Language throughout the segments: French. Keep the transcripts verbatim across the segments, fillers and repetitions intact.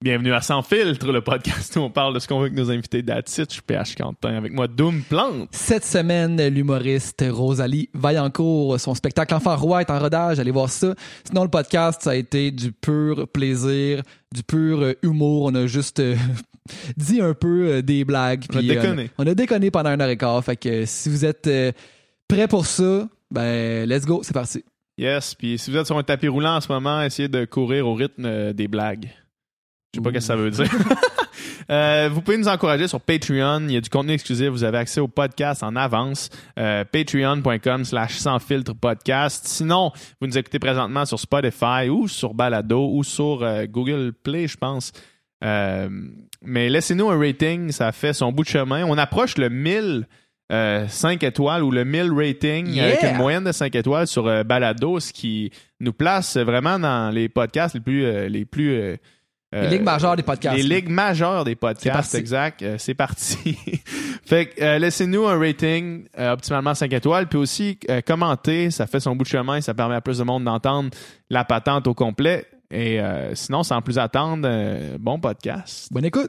Bienvenue à Sans Filtre, le podcast où on parle de ce qu'on veut avec nos invités d'Atit. Je suis P H Quentin, avec moi Doom Plante. Cette semaine, l'humoriste Rosalie Vaillancourt, son spectacle Enfant Roi est en rodage, allez voir ça. Sinon, le podcast, ça a été du pur plaisir, du pur humour. On a juste euh, dit un peu euh, des blagues. On a déconné. On a, on a déconné pendant un heure et quart. Fait que euh, si vous êtes euh, prêts pour ça, ben let's go, c'est parti. Yes, puis si vous êtes sur un tapis roulant en ce moment, essayez de courir au rythme euh, des blagues. Je sais pas ce que ça veut dire. euh, vous pouvez nous encourager sur Patreon. Il y a du contenu exclusif. Vous avez accès au podcast en avance. Euh, Patreon.com slash sans filtre podcast. Sinon, vous nous écoutez présentement sur Spotify ou sur Balado ou sur euh, Google Play, je pense. Euh, mais laissez-nous un rating. Ça fait son bout de chemin. On approche le mille euh, cinq étoiles ou le mille rating Yeah! avec une moyenne de cinq étoiles sur euh, Balado, ce qui nous place vraiment dans les podcasts les plus... Euh, les plus euh, Les ligues majeures des podcasts. Les ligues majeures des podcasts, exact. Euh, c'est parti. Fait que euh, laissez-nous un rating, euh, optimalement cinq étoiles, puis aussi euh, commentez, ça fait son bout de chemin, ça permet à plus de monde d'entendre la patente au complet. Et euh, sinon, sans plus attendre, euh, bon podcast. Bonne écoute.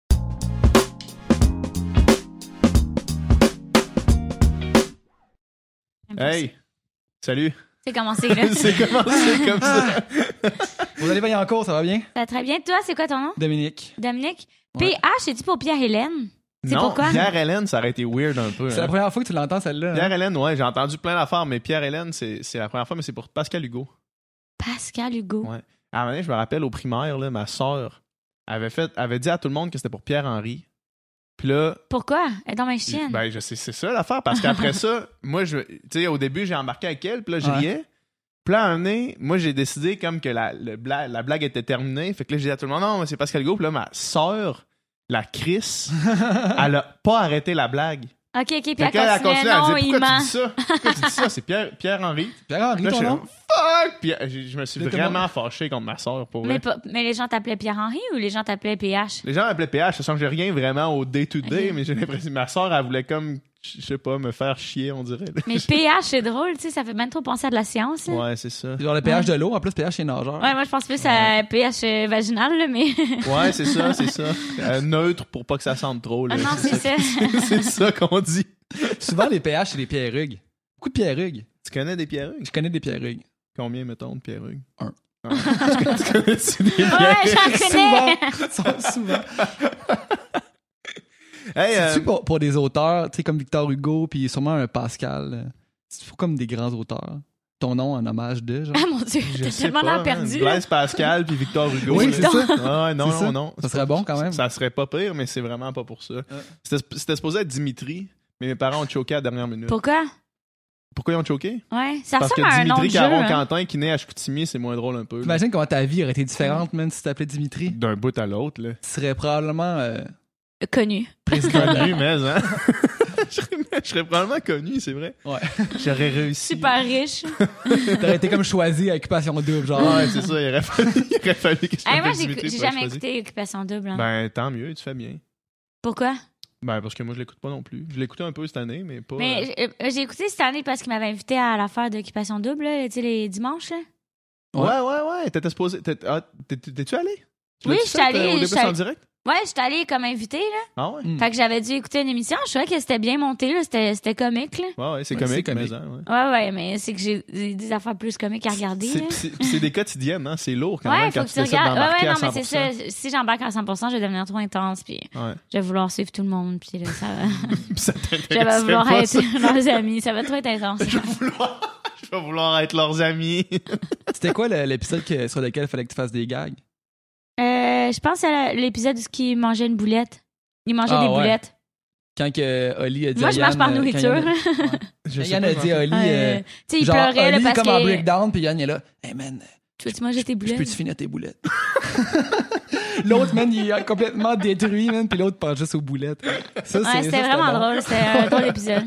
Hey, salut. C'est commencé, là. C'est commencé comme ça. Rosalie Vaillancourt, ça va bien? Ça va très bien. Toi, c'est quoi ton nom? Dominique. Dominique? Ouais. P H, c'est-tu pour Pierre-Hélène? C'est Non, pourquoi? Pierre-Hélène, ça aurait été weird un peu. C'est hein. la première fois que tu l'entends, celle-là. hein? Pierre-Hélène, ouais, j'ai entendu plein d'affaires, mais Pierre-Hélène, c'est, c'est la première fois, mais c'est pour Pascal Hugo. Pascal Hugo. Ouais. À un moment donné, je me rappelle, au primaire, là, ma soeur avait, fait, avait dit à tout le monde que c'était pour Pierre-Henri. Puis là... Pourquoi? Elle est dans ma chienne. Ben, je sais, c'est ça l'affaire, parce qu'après ça, moi, je, tu sais, au début, j'ai embarqué avec elle, puis là, je Ouais. riais. Puis là, à un moment donné, moi, j'ai décidé comme que la, le bla- la blague était terminée. Fait que là, j'ai dit à tout le monde, non, mais c'est Pascal Hugo. Puis là, ma soeur, la Chris, elle a pas arrêté la blague. OK, OK, puis Fait elle qu'elle a continuait. continué à Non, dire, il pourquoi tu ment. dis ça? Pourquoi tu dis ça? C'est Pierre, Pierre-Henri. Pierre-Henri, Là, ton je suis nom? comme, fuck! Puis euh, je, je me suis Là, t'es vraiment mort. fâché contre ma soeur, pour Mais, vrai. pas- mais les gens t'appelaient Pierre-Henri ou les gens t'appelaient P H? Les gens m'appelaient P H, je sens que j'ai rien vraiment au day-to-day, Ok. mais j'ai l'impression que ma soeur, elle voulait comme, je sais pas, me faire chier, on dirait. Mais P H, c'est drôle, tu sais, ça fait même trop penser à de la science. là. Ouais, c'est ça. C'est genre le pH de l'eau. En plus, pH, c'est nageur. Ouais, moi, je pense plus à P H euh, vaginal, là, mais... Ouais, c'est ça, c'est ça. Euh, neutre pour pas que ça sente trop. Là. Ah non, c'est ça. C'est ça qu'on dit. Souvent, les pH, c'est des pierrugues. Beaucoup de pierrugues. Tu connais des pierrugues? Je connais des pierrugues. Combien, mettons, de pierrugues? Un. Ah. tu connais- tu connais-tu des Ouais, pierrugues? j'en connais. Souvent. souvent. Hey, euh, C'est-tu pour, pour des auteurs, tu sais, comme Victor Hugo, puis sûrement un Pascal. euh, C'est pour comme des grands auteurs. Ton nom en hommage de, genre. Ah, mon Dieu, je t'as sais tellement pas, l'air hein, perdu. là. Blaise Pascal puis Victor Hugo. Oui, là. c'est ça. Ah ouais, non, C'est non, ça. non. Ça serait bon quand même. Ça serait pas pire, mais c'est vraiment pas pour ça. C'était, c'était supposé être Dimitri, mais mes parents ont choqué à la dernière minute. Pourquoi? Pourquoi ils ont choqué? Ouais, ça Parce que ressemble à un nom de Dimitri jeu. Caron hein. Quentin qui naît à Chicoutimi, c'est moins drôle un peu. là. Imagine comment ta vie aurait été différente, même si tu t'appelais Dimitri. D'un bout à l'autre, là. Tu serais probablement euh, Connu. président. Connu, mais, hein? je, serais, je serais probablement connu, c'est vrai. Ouais. J'aurais réussi. Super riche. T'aurais été comme choisi à Occupation Double, genre. Ah ouais, c'est ça. Il aurait fallu, il aurait fallu que je Hey, moi, m'appelle j'ai Dimitri j'ai pour être jamais choisi. écouté Occupation Double. hein. Ben, tant mieux, tu fais bien. Pourquoi? Ben, parce que moi, je l'écoute pas non plus. Je l'écoutais un peu cette année, mais pas... euh, Mais j'ai euh, j'ai écouté cette année parce qu'il m'avait invité à l'affaire d'Occupation Double, là, tu sais, les dimanches. Là. Ouais, ouais, ouais. T'étais supposé... t'es- ah, t'es- T'es-tu allé? Tu Oui, l'as-tu j'étais fait, allée, euh, Au début, j'étais- en direct? Ouais, j'étais allée comme invitée, là. Ah ouais? Mm. Fait que j'avais dû écouter une émission. Je trouvais que c'était bien monté, là. C'était c'était comique, là. Ouais, ouais, c'est Ouais, comique, c'est comique. mais, hein, ouais. Ouais, ouais, mais c'est que j'ai j'ai des affaires plus comiques à regarder, là. C'est, c'est, c'est des quotidiennes, hein? C'est lourd quand Ouais, même faut quand que tu tu décides regardes. Ouais, d'embarquer ouais, non, à mais cent c'est pour cent. ça. Si j'embarque à cent pour cent, je vais devenir trop intense, puis Ouais. je vais vouloir suivre tout le monde, puis là, ça va. Puis ça je vais t'intéresse vouloir pas, être ça. leurs amis. Ça va trop être intense. Je vais vouloir... Je vais vouloir être leurs amis. C'était quoi le- l'épisode que- sur lequel il fallait que tu fasses des gags? Euh, je pense à l'épisode où il mangeait une boulette. Il mangeait Ah, des ouais. boulettes. Quand que Oli a dit Moi, à je mange Yann, par euh, quand nourriture. Yann a- ouais. Je Quand sais Yann pas, a je dit m'en à Oli, Ouais, euh, tu sais, il genre, pleurait là, Oli parce comme en que... breakdown, puis Yann il est là, hey man, Tu veux-tu manger tes je boulettes? peux-tu finir tes boulettes? L'autre, man, il est complètement détruit, man, puis l'autre pense juste aux boulettes. Ça, Ouais, c'est- c'était ça, vraiment bon. drôle. C'était un drôle d'épisode.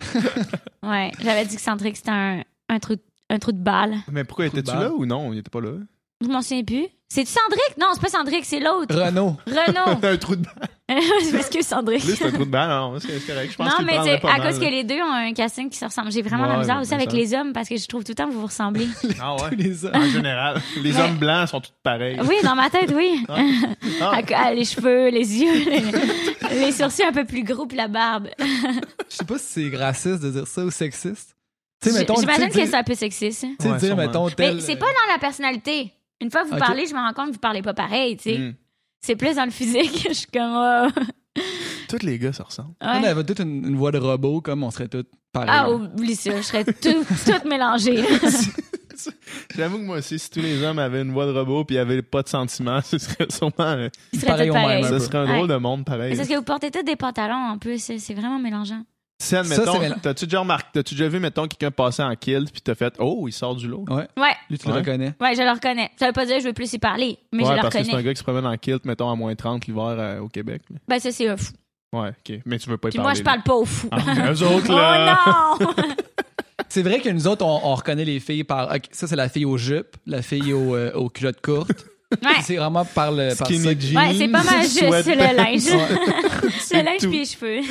Ouais, j'avais dit que Centric, c'était un, un, trou, un trou de balle. Mais pourquoi Trou de étais-tu balle. là ou non? Il était pas là. Je m'en souviens plus. C'est-tu Cendric? Non, c'est pas Cendric, c'est l'autre. Renaud. Renaud. Un trou de balle. Je m'excuse, Sandrine. Lui, c'est un trou de balle. Non, c'est correct. Je pense Non, qu'il mais le prendrait c'est pas à mal, cause là. que les deux ont un casting qui se ressemble. J'ai vraiment Ouais, la misère mais aussi ben avec ça. les hommes parce que je trouve tout le temps que vous vous ressemblez. Ah ouais? Les hommes. En général. Les Mais- hommes blancs sont tous pareils. Oui, dans ma tête, oui. Ah. Ah. À- à- les cheveux, les yeux, les, les sourcils un peu plus gros puis la barbe. Je sais pas si c'est raciste de dire ça ou sexiste. Tu sais, J- mettons, J'imagine tu sais, que c'est un peu sexiste. hein. Tu sais, Ouais, dire, sûrement. mettons, Mais tel... c'est pas dans la personnalité. Une fois que vous Ok. parlez, je me rends compte que vous parlez pas pareil, tu sais. Hmm. C'est plus dans le physique. Je suis comme... oh. Tous les gars se ressemblent. On Ouais. avait toute une, une voix de robot, comme on serait tous pareils. Ah, oublie ça. Je serais tout, tout mélangée. J'avoue que moi aussi, si tous les hommes avaient une voix de robot puis avaient pas de sentiments, ce serait sûrement... euh, Ils seraient Pareil tous au même, pareils. un Ce peu. serait un Ouais. drôle de monde pareil. C'est parce que vous portez tous des pantalons en plus. C'est c'est vraiment mélangeant. Si, Ça, admettons, c'est mélan- t'as-tu déjà remarqué, t'as-tu déjà vu, mettons, quelqu'un passer en kilt puis t'as fait « Oh, il sort du lot ». Ouais, Ouais, lui, tu le Ouais. reconnais. ouais, je le reconnais. Ça veut pas dire que je veux plus y parler, mais Ouais, je le parce que c'est un reconnais. gars qui se promène en kilt, mettons, à moins trente l'hiver euh, au Québec. là. Ben, ça, c'est un fou. Ouais, OK. Mais tu veux pas y Puis parler. moi, je parle pas aux fous. là. Ah, eux autres, là... Oh non! C'est vrai que nous autres, on, on reconnaît les filles par... ok, ça, c'est la fille aux jupes, la fille aux, euh, aux culottes courtes. Ouais. C'est vraiment par le... Par Skinny ça. jeans, Ouais, c'est pas mal juste sweat le pants. linge. C'est Le linge tout. puis les cheveux.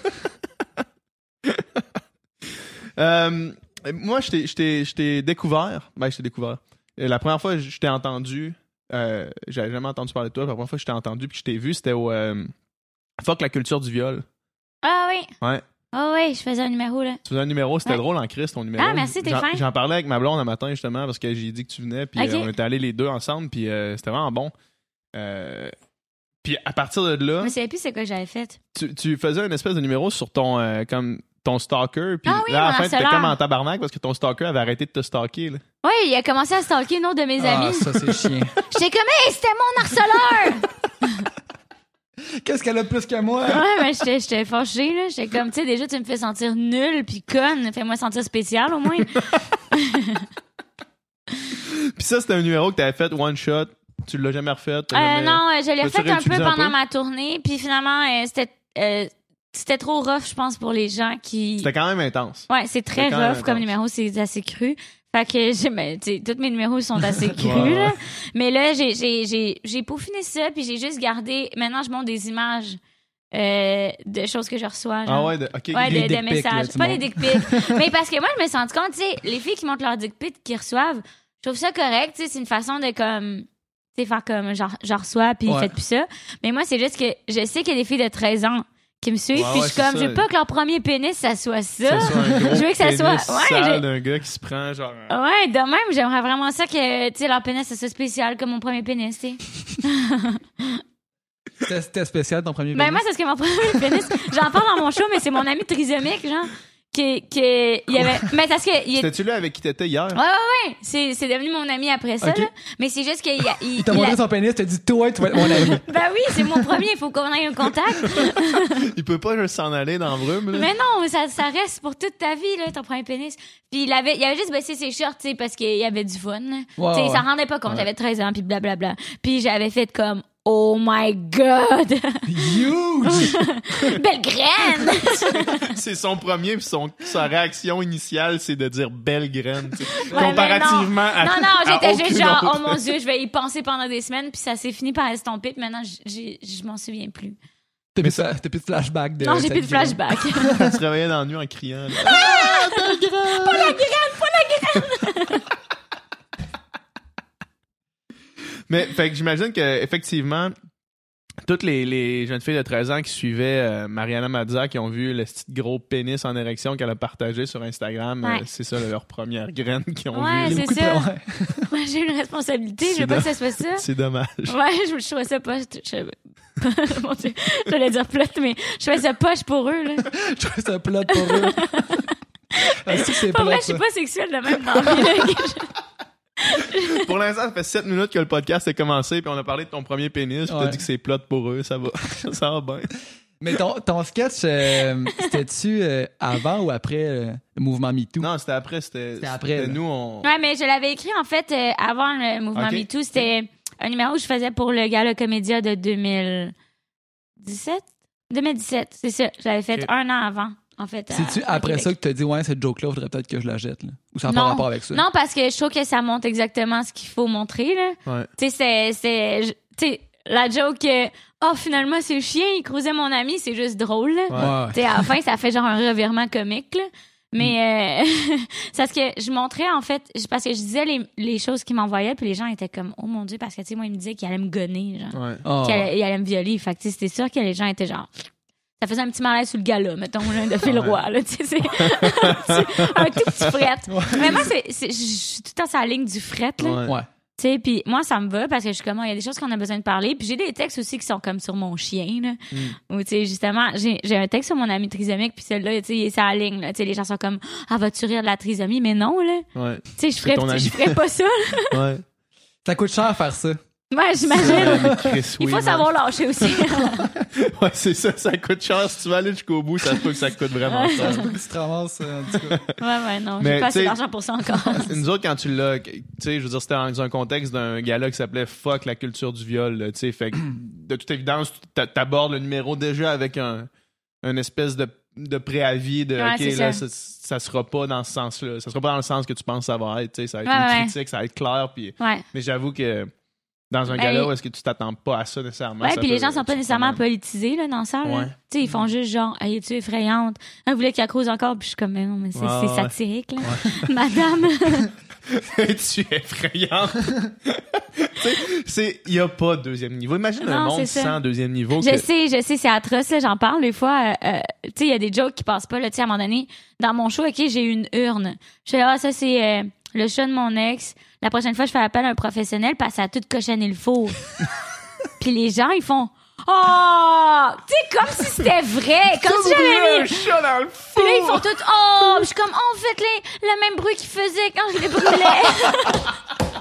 Euh, moi, je t'ai- je t'ai je t'ai découvert. Ben, je t'ai découvert. Euh, La première fois que je t'ai entendu, euh, j'avais jamais entendu parler de toi. La première fois que je t'ai entendu puis que je t'ai vu, c'était au euh, Fuck la culture du viol. Ah oui. Ouais. Ah oui, je faisais un numéro, là. Tu faisais un numéro, c'était Ouais. drôle en Christ, ton numéro. Ah, merci, t'es J'en- fin. J'en parlais avec ma blonde un matin, justement, parce que j'ai dit que tu venais, puis Ok. euh, on était allés les deux ensemble, puis euh, c'était vraiment bon. Euh, puis à partir de là, Je me savais plus c'est quoi que j'avais fait. tu, tu faisais une espèce de numéro sur ton, euh, comme, ton stalker, puis Ah oui, là, à la mon fin, t'étais harceleur. comme en tabarnak parce que ton stalker avait arrêté de te stalker, là. Oui, il a commencé à stalker une autre de mes Ah, amis. ça, c'est chiant. J'étais comme, hey, c'était mon harceleur! Qu'est-ce qu'elle a de plus que moi? Ouais, mais j'étais, j'étais fâchée, là. J'étais comme, tu sais, déjà, tu me fais sentir nulle puis conne. Fais-moi sentir spécial, au moins. Puis ça, c'était un numéro que t'avais fait one shot. Tu l'as jamais refait. t'as Euh, jamais- non, euh, je l'ai L'as-tu fait un peu réutilisé un pendant peu? ma tournée. Puis finalement, euh, c'était, euh, c'était trop rough, je pense, pour les gens qui... C'était quand même intense. Ouais, c'est très C'était quand même rough comme intense. numéro, c'est assez cru. Fait que j'ai, ben, tu sais, tous mes numéros sont assez crus, Ouais, ouais. là. Mais là, j'ai, j'ai, j'ai, j'ai peaufiné ça, puis j'ai juste gardé. Maintenant, je monte des images euh, de choses que je reçois. Genre. Ah ouais, de- ok. Ouais, Des de, dick de pics, messages. là, tu Pas montres. les dick pics. Mais parce que moi, je me suis rendu compte, tu sais, les filles qui montrent leurs dick pics qu'ils reçoivent, je trouve ça correct, tu sais, c'est une façon de comme. Tu sais, faire comme, genre, j'en reçois, puis Ouais. faites plus ça. Mais moi, c'est juste que je sais qu'il y a des filles de treize ans qui me suivent, Ouais, puis ouais, je suis c'est comme, ça. je veux pas que leur premier pénis, ça soit ça. Ça soit un gros Je veux que ça pénis soit- ouais, sale je- d'un gars qui se prend genre. un- Ouais, de même, j'aimerais vraiment ça que, tu sais, leur pénis, ça soit spécial comme mon premier pénis, tu sais. C'était- C'était spécial ton premier Ben, pénis? moi, c'est ce que mon premier pénis, j'en parle dans mon show, mais c'est mon ami trisomique, genre, qui, qui, il y avait, mais parce que, il est, C'était-tu là avec qui t'étais hier? ouais, ouais, ouais, c'est, c'est devenu mon ami après ça, Ok. là. Mais c'est juste qu'il a, il, Il t'a il montré a- son pénis, t'as dit, toi, tu vas être mon ami. ben oui, c'est mon premier, il faut qu'on ait un contact. Il peut pas juste s'en aller dans le brume, là. Mais non, ça, ça reste pour toute ta vie, là, ton premier pénis. Puis il avait, il avait juste baissé ses shorts, tu sais, parce qu'il y avait du fun, là. Ouais, Tu sais, il ouais. s'en rendait pas compte, Ouais. j'avais treize ans, puis blablabla. Puis j'avais fait comme, oh my god! Huge! Belle graine! C'est son premier, puis son, sa réaction initiale, c'est de dire belle graine, tu sais. Ouais, Comparativement mais à. non, non, à j'étais juste aucune genre, autre. oh mon Dieu, je vais y penser pendant des semaines, puis ça s'est fini par estomper, puis maintenant, j'ai- je m'en souviens plus. T'as plus, t'as plus de flashback de. Non, j'ai cette plus de graine. flashback. Elle se réveillait dans la nuit en criant. là. Mais, fait que j'imagine que, effectivement, toutes les, les jeunes filles de treize ans qui suivaient euh, Mariana Mazza, qui ont vu le petit gros pénis en érection qu'elle a partagé sur Instagram, Ouais. euh, c'est ça leur première graine qu'ils ont Ouais, vue. Il y a c'est beaucoup de ça. pla- ouais. Moi, j'ai une responsabilité, je C'est veux pas de- que ça soit ça. C'est dommage. Ouais, je, je trouvais ça poche. Je, mon Dieu, j'allais dire plot, mais je trouvais ça poche pour eux, là. Je trouve ça plate pour eux. Est-ce que c'est Pour vrai, plate, je suis ça? pas sexuelle de même dans la vie, là. Pour l'instant, ça fait sept minutes que le podcast a commencé, puis on a parlé de ton premier pénis, puis Ouais. t'as dit que c'est plot pour eux, ça va. Ça va bien. Mais ton, ton sketch, euh, c'était-tu euh, avant ou après euh, le mouvement MeToo? Non, c'était après, c'était. C'était après, là. Nous, on. Ouais, mais je l'avais écrit, en fait, euh, avant le mouvement Ok. MeToo. C'était un numéro que je faisais pour le Gala Comédia de deux mille dix-sept? deux mille dix-sept, c'est ça. Je l'avais fait Ok. un an avant, en fait. à- C'est-tu à après Québec. ça que t'as dit, ouais, cette joke-là, faudrait peut-être que je la jette, là? Ou ça n'a pas Non. rapport avec ça? Non, parce que je trouve que ça montre exactement ce qu'il faut montrer, là. Ouais. Tu sais, c'est, c'est, je- tu sais, la joke, euh, oh, finalement, c'est le chien, il croisait mon ami, c'est juste drôle. Là. Ouais. Tu sais, à la fin, ça fait genre un revirement comique, là. Mais euh, c'est parce que je montrais, en fait, parce que je disais les, les choses qu'il m'envoyait, puis les gens étaient comme, oh mon Dieu, parce que, tu sais, moi, il me disait qu'il allait me gonner, genre. Ouais. Oh. Qu'il allait, il allait me violer. Fait que, tu sais, c'était sûr que les gens étaient genre. Ça faisait un petit malaise sur le gala, mettons, là, de Phil Ouais. Roy, là, tu sais, c'est un, petit, un tout petit fret. Mais moi, c'est, c'est, je suis tout le temps sur la ligne du fret, là. Ouais. Ouais. Tu sais, puis moi, ça me va parce que je suis comme, il y a des choses qu'on a besoin de parler. Puis j'ai des textes aussi qui sont comme sur mon chien, là. Mm. Où, tu sais, justement, j'ai, j'ai un texte sur mon ami trisomique, puis celle-là, tu sais, il est sur la ligne, là. Tu sais, les gens sont comme, ah, vas-tu rire de la trisomie? Mais non, là. Ouais. Tu sais, je C'est ferais, ton ami. je ferais pas ça, là. Ouais. Ça coûte cher faire ça. Ouais, j'imagine. Chris, Il oui, faut man. savoir lâcher aussi. Ouais, c'est ça, ça coûte cher. Si tu veux aller jusqu'au bout, ça se peut que ça coûte vraiment Ouais. cher. Ça se peut que tu te ramasses, euh, en tout cas. Ouais, ouais, non, Mais, j'ai pas assez tu sais- d'argent pour ça encore. Nous autres, quand tu l'as, tu sais, je veux dire, c'était dans un contexte d'un gala qui s'appelait Fuck la culture du viol, là, tu sais, fait que, de toute évidence, t'a- t'abordes le numéro déjà avec un, un espèce de, de préavis de, Ouais, OK, c'est là, ça. ça, ça sera pas dans ce sens-là. Ça sera pas dans le sens que tu penses que ça va être, tu sais, ça va être Ouais, une ouais. critique, ça va être clair, puis, Ouais. mais j'avoue que dans un Ben, gala les- où est-ce que tu t'attends pas à ça nécessairement. Ouais, ça puis les peut- gens sont pas tu nécessairement comprends. politisés, là, dans ça, là. Ouais. Tu sais, ils font juste genre, hey, es-tu effrayante? Ah, vous voulez qu'elle cause encore? Puis je suis comme, mais non, mais c'est, Ouais, c'est ouais. satirique, là. Madame. Tu es effrayante. Tu sais, c'est, il y a pas de deuxième niveau. Imagine un Non, monde c'est ça. sans deuxième niveau. Je que- sais, je sais, c'est atroce, là, j'en parle des fois. euh, euh, tu sais, il y a des jokes qui passent pas, là, tu sais, à un moment donné. Dans mon show, OK, j'ai eu une urne. Je fais, ah, ça, c'est euh, le chat de mon ex. La prochaine fois, je fais appel à un professionnel parce que ça a tout cochonné le four. Puis les gens, ils font, oh! Tu sais, comme si c'était vrai. Comme si j'avais mis... un chat dans le fou. Puis là, ils font tout, oh! Puis je suis comme, oh, faites-les le même bruit qu'ils faisaient quand je les brûlais.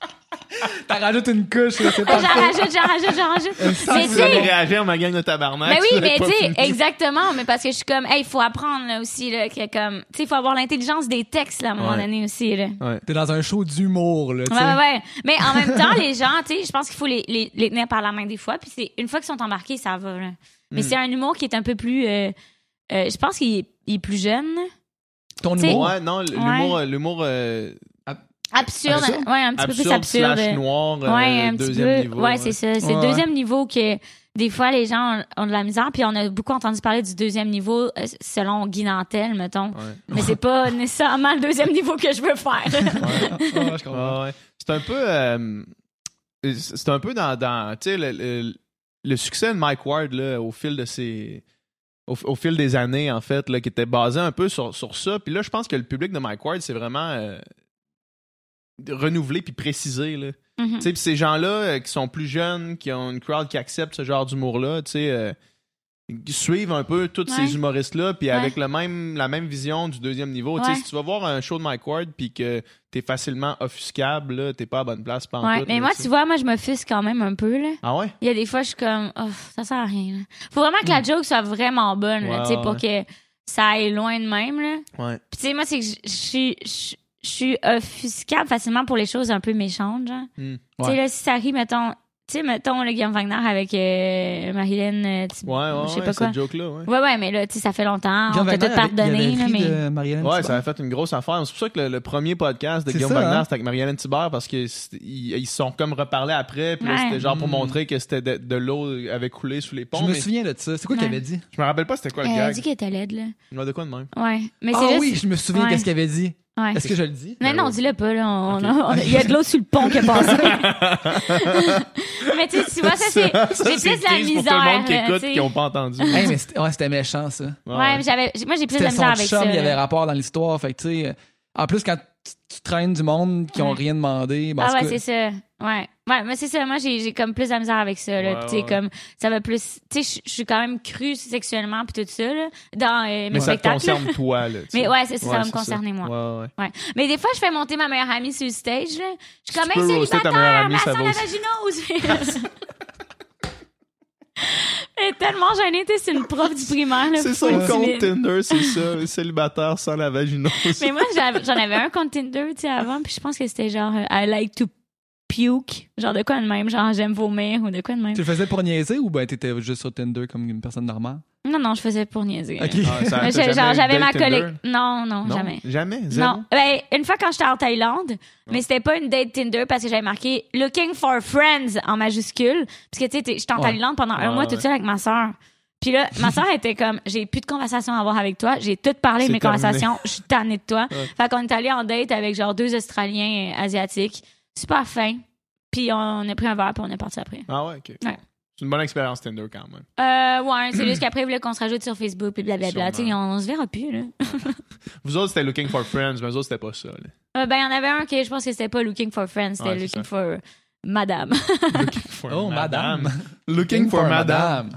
T'as rajouté une couche, là, c'est J'en parfait. rajoute, j'en rajoute, j'en rajoute. Mais Si tu vous allez sais, réagir, ma gang de tabarnak. mais oui, vous avez mais pas tu sais, fini. exactement, mais parce que je suis comme, hey, il faut apprendre, là, aussi, là, que comme, tu sais, il faut avoir l'intelligence des textes, là, à un moment Ouais. donné aussi, là. Ouais. T'es dans un show d'humour, là, tu Ouais, sais. ouais, ouais. Mais en même temps, les gens, tu sais, je pense qu'il faut les, les, les tenir par la main des fois, puis c'est, une fois qu'ils sont embarqués, ça va, là. Mais Mm. c'est un humour qui est un peu plus, euh, euh, je pense qu'il est, il est plus jeune, Ton T'sais- humour. Ouais, non, l'humour, l'humour euh, absurde, Absurde? ouais, un petit peu plus absurde, absurde. slash noir, euh, Ouais, un petit deuxième peu. niveau. ouais, c'est ça. C'est Ouais, le ouais. deuxième niveau que des fois les gens ont, ont de la misère. Puis on a beaucoup entendu parler du deuxième niveau euh, selon Guy Nantel, mettons. Ouais. Mais c'est pas nécessairement le deuxième niveau que je veux faire. Ouais, je comprends. Ouais, ouais. C'est un peu, euh, c'est un peu dans, dans tu sais, le, le, le succès de Mike Ward là, au fil de ses, au, au fil des années en fait, là, qui était basé un peu sur, sur ça. Puis là, je pense que le public de Mike Ward, c'est vraiment euh, renouvelé puis précisé là. Mhm. Tu sais, puis ces gens-là euh, qui sont plus jeunes, qui ont une crowd qui accepte ce genre d'humour-là, tu sais, euh, qui suivent un peu tous Ouais. ces humoristes-là, puis Ouais. avec le même, la même vision du deuxième niveau. Tu sais, Ouais. si tu vas voir un show de Mike Ward, puis que t'es facilement offuscable, là, t'es pas à bonne place, pas en Ouais, tout, mais là, moi, tu tu sais. vois, moi, je me fusque quand même un peu, là. Ah ouais? Il y a des fois, je suis comme, oh, ça sert à rien, là. Faut vraiment que la joke soit vraiment bonne, là, Ouais, tu sais, pour que ça aille loin de même, là. Ouais. Puis, tu sais, moi, c'est que je je suis, je je suis offuscable facilement pour les choses un peu méchantes, genre. Hmm. Tu sais, Ouais. là, si ça arrive, mettons, tu sais, mettons, le Guillaume Wagner avec euh, Marilyn, euh, tu- Ouais, ouais, je sais ouais, pas quoi. cette joke-là, ouais. Ouais, ouais, mais là, tu sais, ça fait longtemps, Guillaume on t'a Wagner tout avait- il pardonné, avait là, ri mais... de Marianne Ouais, Thibert. ça a fait une grosse affaire. C'est pour ça que le, le premier podcast de C'est Guillaume ça, Wagner, hein? c'était avec Marianne Thibert, parce qu'ils ils se sont comme reparlés après, puis là, Ouais. c'était genre pour Mm. montrer que c'était de, de l'eau avait coulé sous les ponts. Je me mais souviens de ça. C'est quoi qu'il Ouais. avait dit? je me rappelle pas c'était quoi le Elle a gag. dit qu'elle était laide, là. Il y a de quoi de même? Ouais. Mais Ah c'est juste... oui, je me souviens Ouais. qu'est-ce qu'il avait dit. Ouais. Est-ce que je le dis? Mais Ben non, ouais. dis-le pas, là. On, Ok. on- on- il y a de l'eau sur le pont qui est passé. Mais tu sais, tu vois, ça, c'est, Ça, c'est c'est plus la triste pour tout misère. le monde qui là, écoute tu sais. qui n'ont pas entendu. Hey, mais c'était ouais, c'était méchant, ça. Ouais, mais j'avais, moi, j'ai plus de C'était la son misère avec chum, ça. il y avait là. rapport dans l'histoire. Fait que, tu sais, en plus, quand tu, tu traînes du monde qui ont Ouais. rien demandé, ben, en Ah tout ouais, cas, c'est ça. Ouais. Ouais, mais c'est ça. Moi, j'ai, j'ai comme plus de la misère avec ça, là. Ouais, Puis, tu sais, ouais. comme, ça va plus, tu sais, je- je suis quand même crue sexuellement puis tout ça, là, dans euh, mes Mais ça te spectacles. là. concerne toi, là. tu sais. Mais ouais, c'est ça, ça va me c'est concerner, moi. Ouais, ouais. Ouais. Mais des fois, je fais monter ma meilleure amie sur le stage, là. Je suis comme, Tu hey, peux roaster ta meilleure célibataire, amie, mais ça elle va sent la vaginose. Elle est tellement gênée, tu sais, c'est une prof du primaire, là. C'est faut son être compte timide. Tinder, c'est ça. Célibataire sans la vaginose. Mais moi, j'avais- j'en avais un compte Tinder, tu sais, avant, puis je pense que c'était genre euh, I like to puke, genre de quoi de même, genre j'aime vomir ou de quoi de même. tu le faisais pour niaiser ou ben t'étais juste sur Tinder comme une personne normale? Non, non, je faisais pour niaiser. Ok. Ah, ça- Mais t'as j'ai- jamais genre, eu j'avais de ma date Tinder? collègue. Non, non, Non, jamais. Jamais? Zéro? Non. Ben, une fois quand j'étais en Thaïlande, mais c'était pas une date Tinder parce que j'avais marqué Looking for Friends en majuscule. Parce que, tu sais, t'es- j'étais en Ouais. Thaïlande pendant un Ouais, mois ouais. toute seule avec ma soeur. Puis là, ma soeur était comme, j'ai plus de conversation à avoir avec toi. J'ai tout parlé de C'est mes terminé. conversations. Je suis tannée de toi. Ouais. Fait qu'on est allé en date avec genre deux Australiens euh, asiatiques. Super fin. Puis on a pris un verre puis on est parti après. Ah ouais, OK. Ouais. C'est une bonne expérience Tinder quand même. Euh, ouais, c'est juste qu'après, il voulait qu'on se rajoute sur Facebook puis blablabla. Tu sais, Sûrement. on, on se verra plus, là. Vous autres, c'était Looking for Friends, mais eux autres, c'était pas ça. là. Euh, ben, il y en avait un qui, je pense que c'était pas Looking for Friends, c'était Ouais, c'est Looking ça. for Madame. Looking for Oh, madame. Looking for madame.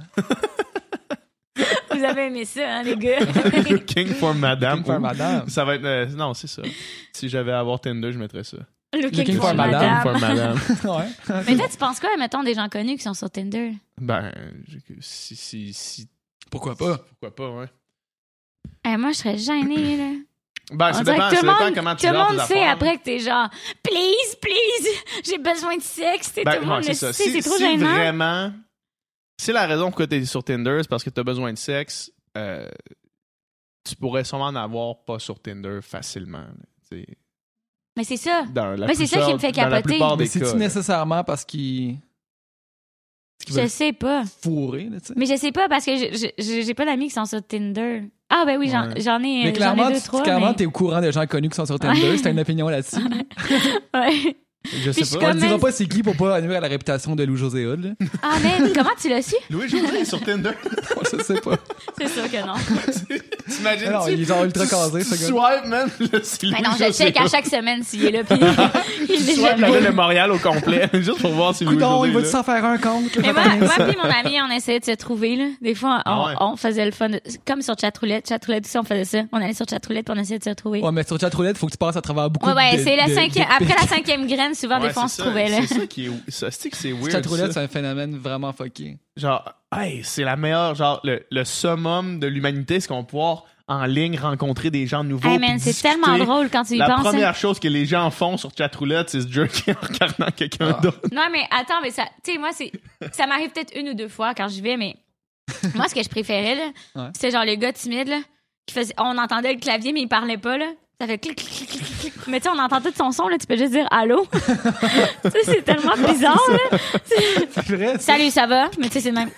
Vous avez aimé ça, hein, les gars? Looking for madame. Looking for Ouh. madame. Ça va être... euh, non, c'est ça. Si j'avais à avoir Tinder, je mettrais ça. Looking, Looking for, for Madame. Looking for madame. Ouais. Mais toi, tu penses quoi, mettons, des gens connus qui sont sur Tinder? Ben, je- si, si, si... Pourquoi pas? Pourquoi pas, ouais. Eh, moi, je serais gênée, là. Ben, ça On dirait dépend, que ça tout le dépend monde, comment tu tout le gères tes monde sait affaires. après que t'es genre, please, please, j'ai besoin de sexe. T'sais, Ben, tout le ouais, monde c'est le ça. sait, Si, c'est trop si gênant. vraiment... Si la raison pourquoi t'es sur Tinder, c'est parce que t'as besoin de sexe, euh, tu pourrais sûrement en avoir pas sur Tinder facilement. là. C'est Mais c'est ça. dans la Mais c'est ça qui me fait plupart- dans la capoter. plupart Mais des c'est-tu cas, là. nécessairement parce qu'ils qu'ils Je veulent sais pas. fourrer, là, tu sais? Mais je sais pas parce que je- je- je- j'ai pas d'amis qui sont sur Tinder. Ah, ben oui, j'en Ouais. j'en ai, Mais j'en clairement, ai deux, tu, trois. clairement mais... t'es au courant des gens connus qui sont sur Tinder. Ouais. Si t'as une opinion là-dessus. Ouais. Je Puis sais je pas. On comme- ne dira pas c'est qui pour pas nuire à la réputation de Lou-José Hood, là. Ah, mais comment tu l'as su? Louis-José est sur Tinder. Je sais pas. C'est sûr que non. T'imagines? Alors, il est genre ultra casé, ce Tu gars. swipe, man. là, c'est Mais non, je Louis-José check à Hood. chaque semaine s'il est là, puis il Tu l'est swipes la jamais. ville de Montréal au complet, juste pour voir si Coudon, il Louis-José va-tu est là. s'en faire un compte? là, Mais moi, ça moi fait- puis mon ami, on essayait de se trouver, là. Des fois, on, Ah ouais. on faisait le fun. de- Comme sur Chatroulette. Chatroulette, tout ça, on faisait ça. On allait sur Chatroulette puis on essayait de se trouver. Ouais, mais sur Chatroulette, faut que tu passes à travers beaucoup Ouais, ouais, de. c'est la de- cinquième, de- après la cinquième graine, souvent, Ouais, des fois, on c'est se ça, trouvait, là. C'est ça qui est... Ça, c'est que c'est weird, Chatroulette, ça. c'est un phénomène vraiment fucké. Genre, hey, c'est la meilleure, genre, le, le summum de l'humanité, c'est qu'on va pouvoir, en ligne, rencontrer des gens nouveaux. Hey, puis man, c'est discuter. tellement drôle quand tu y La penses. hein. première chose que les gens font sur Chatroulette, c'est se jerker en regardant quelqu'un Ah. d'autre. Non, mais attends, mais ça, tu sais, moi, c'est, ça m'arrive peut-être une ou deux fois quand j'y vais, mais moi, ce que je préférais, là, Ouais. c'était genre les gars timides, là, qui faisaient, on entendait le clavier, mais ils parlaient pas, là. Ça fait clic, clic, clic, clic, clic. Mais tu sais, on entend tout son son, là, tu peux juste dire allô. Tu sais, c'est tellement bizarre, là. C'est- C'est vrai, ça? Salut, ça va? Mais tu sais, c'est le même.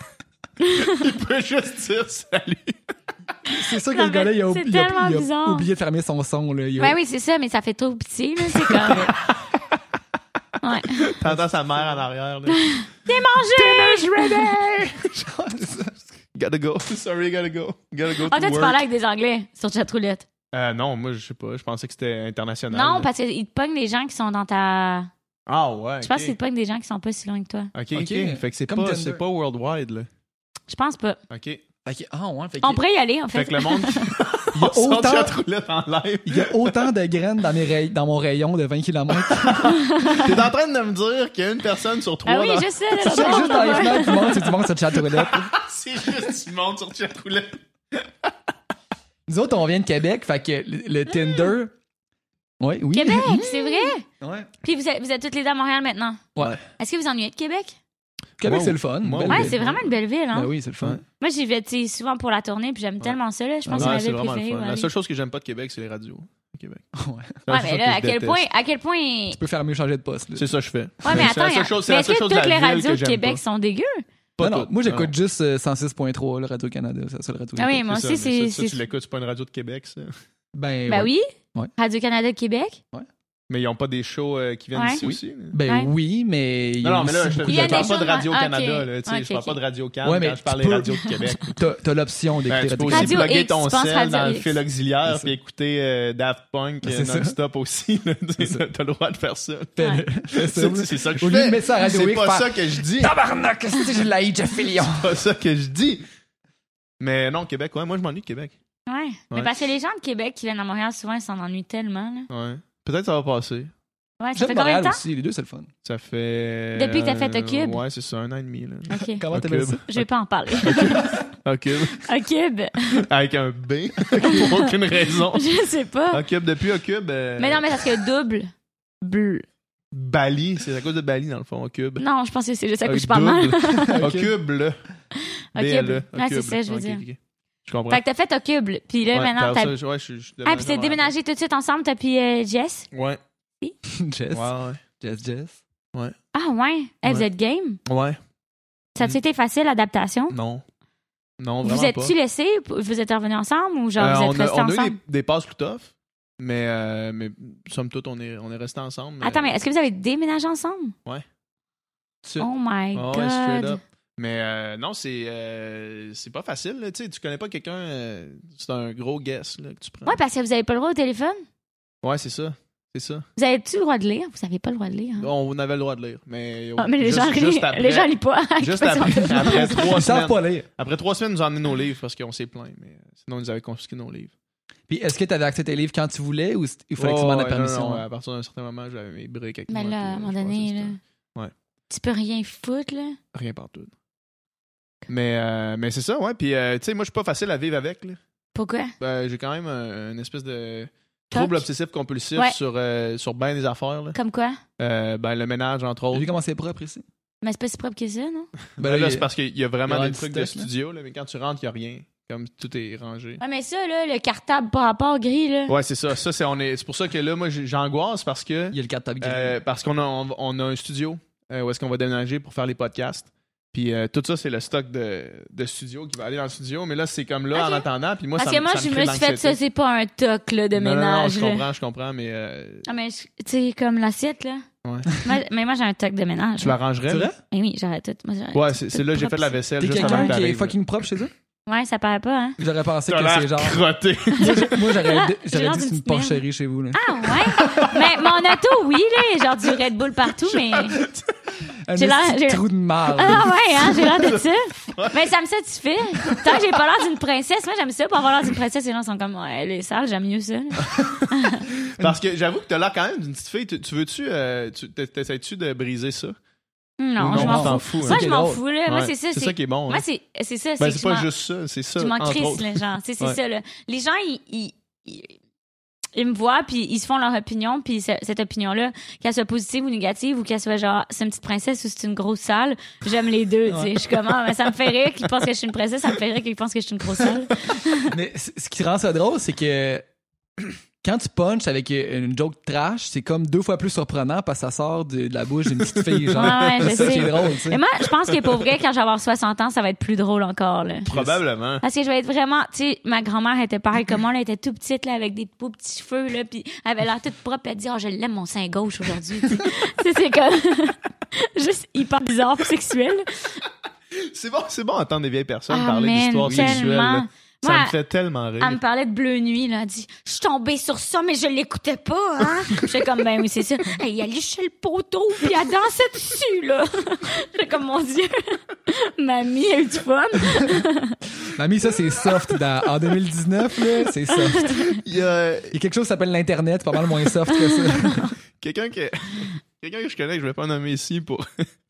Il peut juste dire salut. C'est sûr que Non, le gars-là, il a, c'est il a- tellement il a bizarre. oublié de fermer son son, là. Il a- Ouais, oui, c'est ça, mais ça fait trop pitié, là. C'est comme. Ouais. T'entends sa mère en arrière, là. T'es mangé! Gotta go. Sorry, gotta go. Gotta go Ah, to toi, tu work. parlais avec des Anglais sur Chatroulette. Euh, non, moi, je sais pas. Je pensais que c'était international. Non, là. parce qu'ils te pognent des gens qui sont dans ta. Ah, ouais. Je pense ok. qu'ils te pognent des gens qui sont pas si loin que toi. OK, Ok. OK. Fait que c'est Comme pas, Tinder. c'est pas worldwide, là. Je pense pas. OK. Ok, ah, ouais, fait On qu'il- pourrait y aller, en Fait fait. que le monde qui il y a sort autant, Chatroulette en live. il y a autant de graines dans, mes ray- dans mon rayon de vingt kilomètres. T'es en train de me dire qu'il y a une personne sur trois Ah oui, dans- je sais. C'est ça, juste dans les fenêtres du monde, c'est du monde sur Chatroulette. C'est juste du monde sur Chatroulette. Nous autres, on vient de Québec, fait que le, le Tinder. Ouais, oui. Québec, c'est vrai. Ouais. Puis vous êtes, vous êtes toutes les deux à Montréal maintenant. Ouais. Est-ce que vous ennuyez de Québec? Québec, Wow. c'est le fun. Moi, Belle Ouais, ville. c'est vraiment une belle ville, hein. Ben oui, c'est le fun. Moi, j'y vais, tu sais, souvent pour la tournée, puis j'aime tellement ça, là. Je pense que Ouais, c'est c'est ma ville vraiment le préférée. fun. où La aller. seule chose que j'aime pas de Québec, c'est les radios. Au Québec. Ouais. C'est la Ouais, seule mais chose là, que à je quel déteste. point, à quel point. Tu peux faire mieux changer de poste. là. C'est ça que je fais. Ouais, mais C'est la attends, seule chose- c'est mais la est-ce seule que chose de toutes la les ville radios que de j'aime Québec pas. sont dégueu? Pas non, non, toutes. moi, j'écoute Non. juste euh, cent six point trois, le Radio-Canada. C'est la seule radio que Ah oui, j'écoute. moi C'est aussi, ça, mais c'est. ça, ça, c'est- tu l'écoutes, c'est pas une radio de Québec, ça. Ben, Ben ouais. oui. Ouais. Radio-Canada de Québec. Mais ils ont pas des shows euh, qui viennent Ouais. d'ici Oui. aussi. là. Ben Ouais. oui, mais. il y a Non, non, mais là, aussi je, beaucoup Il y a je de- des parle pas de shows dans- Radio-Canada. ah, là, tu sais, ok. Je parle Ok, pas de ok. Radio-Can Ouais, mais quand je parle tu des peux- radios de Québec. T'as t'as l'option d'écouter Ben, tu peux aussi Radio-Canada. Radio plugger X, ton tu penses sel Radio dans le X. fil auxiliaire C'est ça. puis écouter euh, Daft Punk C'est euh, ça. non-stop aussi. là. C'est ça. T'as le droit de faire ça. Fais-le. Fais ça. C'est c'est ça que je Au lieu de fais. mettre ça à Radio C'est X, pas faire- ça que je dis. Tabarnak, si je l'ai, Jeff Fillion. C'est pas ça que je dis. Mais non, Québec, ouais, moi je m'ennuie de Québec. Ouais. Mais Ouais. parce que les gens de Québec qui viennent à Montréal, souvent, ils s'en ennuient tellement, là. Ouais. Peut-être ça va passer. Ouais, ça J'aime fait combien de Montréal temps? aussi, les deux, c'est le fun. Ça fait. Depuis que t'as fait euh, au Cube? Ouais, c'est ça, un an et demi. Là. OK. Comment Au t'appelles Cube. ça? Je vais pas en parler. Un cube. Un cube. Avec un B. Pour aucune raison. Je sais pas. Un cube depuis un cube. euh, Mais non, mais parce que double. Bleu. Bali, c'est à cause de Bali dans le fond, un cube. Non, je pense que c'est juste à Un cause que je parle mal. Un cube, là. Un B L E, cube. un Ouais, c'est cube. ça, je veux Ok, dire. ok. Je comprends. Fait que t'as fait Occuble. Puis là, Ouais, maintenant, t'as. ça, je- ouais, je, je Ah, puis t'es déménagé tout de suite ensemble, t'as puis euh, Jess. Ouais. Jess. Ouais, ouais. Jess, Jess. Ah, ouais. Elle, vous Ouais. êtes game? Ouais. Ça a-tu été facile, l'adaptation? Non. Non, vraiment Vous êtes-tu pas. laissés? Vous êtes revenus ensemble ou genre Euh, vous on êtes a, restés on a eu ensemble? des, des passes plus tough, mais, euh, mais somme toute, on est, on est restés ensemble. mais- Attends, mais est-ce que vous avez déménagé ensemble? Tu- Oh my Ah God. ouais, straight up. Mais euh, non, c'est euh, c'est pas facile. Là. Tu sais, tu connais pas quelqu'un, euh, c'est un gros guess là, que tu prends. Ouais, parce que vous avez pas le droit au téléphone. Ouais, c'est ça. C'est ça. Vous avez-tu le droit de lire? Vous avez pas le droit de lire. hein? On avait le droit de lire. Mais, Ah, mais les, juste, gens, juste après, les gens lisent pas. juste après, après trois Ils savent semaines. pas lire. Après trois semaines, ils nous ont amené nos livres parce qu'on s'est plaint. Mais euh, sinon, ils avaient confisqué nos livres. Puis est-ce que tu avais accès à tes livres quand tu voulais ou il fallait que tu Oh, demandes la ouais, non, permission? non, à partir d'un certain moment, j'avais mes briques avec Mais moi. là, à un puis, moment je donné, passais là, ce temps. Ouais. tu peux rien foutre, là. Rien partout. Mais, euh, mais c'est ça, ouais. Puis, euh, tu sais, moi, je suis pas facile à vivre avec. Là. Pourquoi? Ben, j'ai quand même un, une espèce de trouble Toc? obsessif compulsif Ouais. sur, euh, sur bien des affaires. Là. Comme quoi? Euh, ben, le ménage, entre T'as autres. vu comment c'est propre ici? Mais c'est pas si propre que ça, non? Ben, là, il y a- c'est parce qu'il y a vraiment il y a des un trucs petit de stock, là. studio, là, mais quand tu rentres, il n'y a rien. Comme tout est rangé. Ouais, mais ça, là, le cartable par rapport au gris, là. Ouais, c'est ça. Ça, c'est, on est, c'est pour ça que là, moi, j'ai- j'angoisse parce que. Il y a le cartable gris. euh, parce qu'on a, on, on a un studio euh, où est-ce qu'on va déménager pour faire les podcasts. Puis euh, tout ça, c'est le stock de, de studio qui va aller dans le studio. Mais là, c'est comme là, Ok. en attendant. Puis moi, Parce ça, que me- moi, ça je me me crée suis de fait ça, l'anxiété. c'est pas un toc, là, de Non, non, non, ménage, je là. comprends, je comprends, mais euh, Ah, mais, je- tu sais, comme l'assiette, là. Ouais. Moi- mais moi, j'ai un toc de ménage. tu l'arrangerais. C'est là? vrai? Mais oui, j'aurais tout. Moi, j'aurais Ouais, tout- c'est, tout c'est là que j'ai propre. fait la vaisselle T'es juste avant quelqu'un que qui est t'arrives. fucking propre chez eux? Ouais, ça paraît pas, hein? J'aurais pensé T'as que l'air c'est genre. crotté. Moi, j'ai- Moi, j'aurais J'ai j'aurais l'air dit d'une c'est une petite merde. porcherie chez vous. Là. Ah, ouais? mais mon auto, oui, là. Genre du Red Bull partout, mais. Un j'ai l'air- petit j'ai- trou de marde. Ah, ouais, hein? J'ai l'air de ça. Mais ça me satisfait. Tant que j'ai pas l'air d'une princesse, moi, j'aime ça. Pour avoir l'air d'une princesse, les gens sont comme, ouais, elle est sale, j'aime mieux ça. Parce que j'avoue que t'as l'air quand même d'une petite fille. Tu, tu veux-tu, euh, tu, t'essaies-tu de briser ça? Non, Ou je tu m'en t'en fous. fous, Moi, hein? je m'en drôle. fous, là. Moi, Ouais. c'est ça. C'est ça qui est bon. Moi, hein? c'est c'est ça. Ben, c'est c'est que pas je m'en- juste ça, c'est ça. Je m'en entre crisse, autres. là, genre. Tu sais, c'est Ouais. ça, là. Les gens, ils, ils, ils, ils me voient, puis ils se font leur opinion, puis ce- cette opinion-là, qu'elle soit positive ou négative, ou qu'elle soit genre, c'est une petite princesse ou c'est une grosse sale, j'aime les deux, tu sais. Je suis comme, ah, mais ça me fait rire qu'ils pensent que je suis une princesse, ça me fait rire qu'ils pensent que je suis une grosse sale. Mais c- ce qui rend ça drôle, c'est que quand tu punches avec une joke trash, c'est comme deux fois plus surprenant parce que ça sort de, de la bouche d'une petite fille. Genre. Ouais, ouais, je c'est ça qui sais. est drôle, tu sais. Mais moi, je pense que pour vrai, quand je vais avoir soixante ans, ça va être plus drôle encore, là. Probablement. Parce que je vais être vraiment, tu sais, ma grand-mère était pareille comme moi, elle était tout petite, là, avec des beaux petits cheveux, là, puis elle avait l'air toute propre, puis elle dit, oh, je l'aime, mon sein gauche aujourd'hui, tu sais. Tu sais, c'est comme, juste hyper bizarre, puis sexuel. C'est bon, c'est bon d'entendre des vieilles personnes Ah, parler man, d'histoires sexuelles. tellement. là. Ça Moi, me fait tellement rire. Elle me parlait de Bleu Nuit, là. Elle dit, je suis tombée sur ça, mais je l'écoutais pas, hein. J'étais comme, ben oui, c'est ça. Hey, elle lichait le poteau, puis elle dansait dessus, là. J'étais comme, mon Dieu. Mamie a eu du fun. Mamie, ça, c'est soft. Dans, en deux mille dix-neuf, là, c'est soft. Il y a Il y a quelque chose qui s'appelle l'Internet, pas mal moins soft que ça. quelqu'un que quelqu'un que je connais que je vais pas nommer ici pour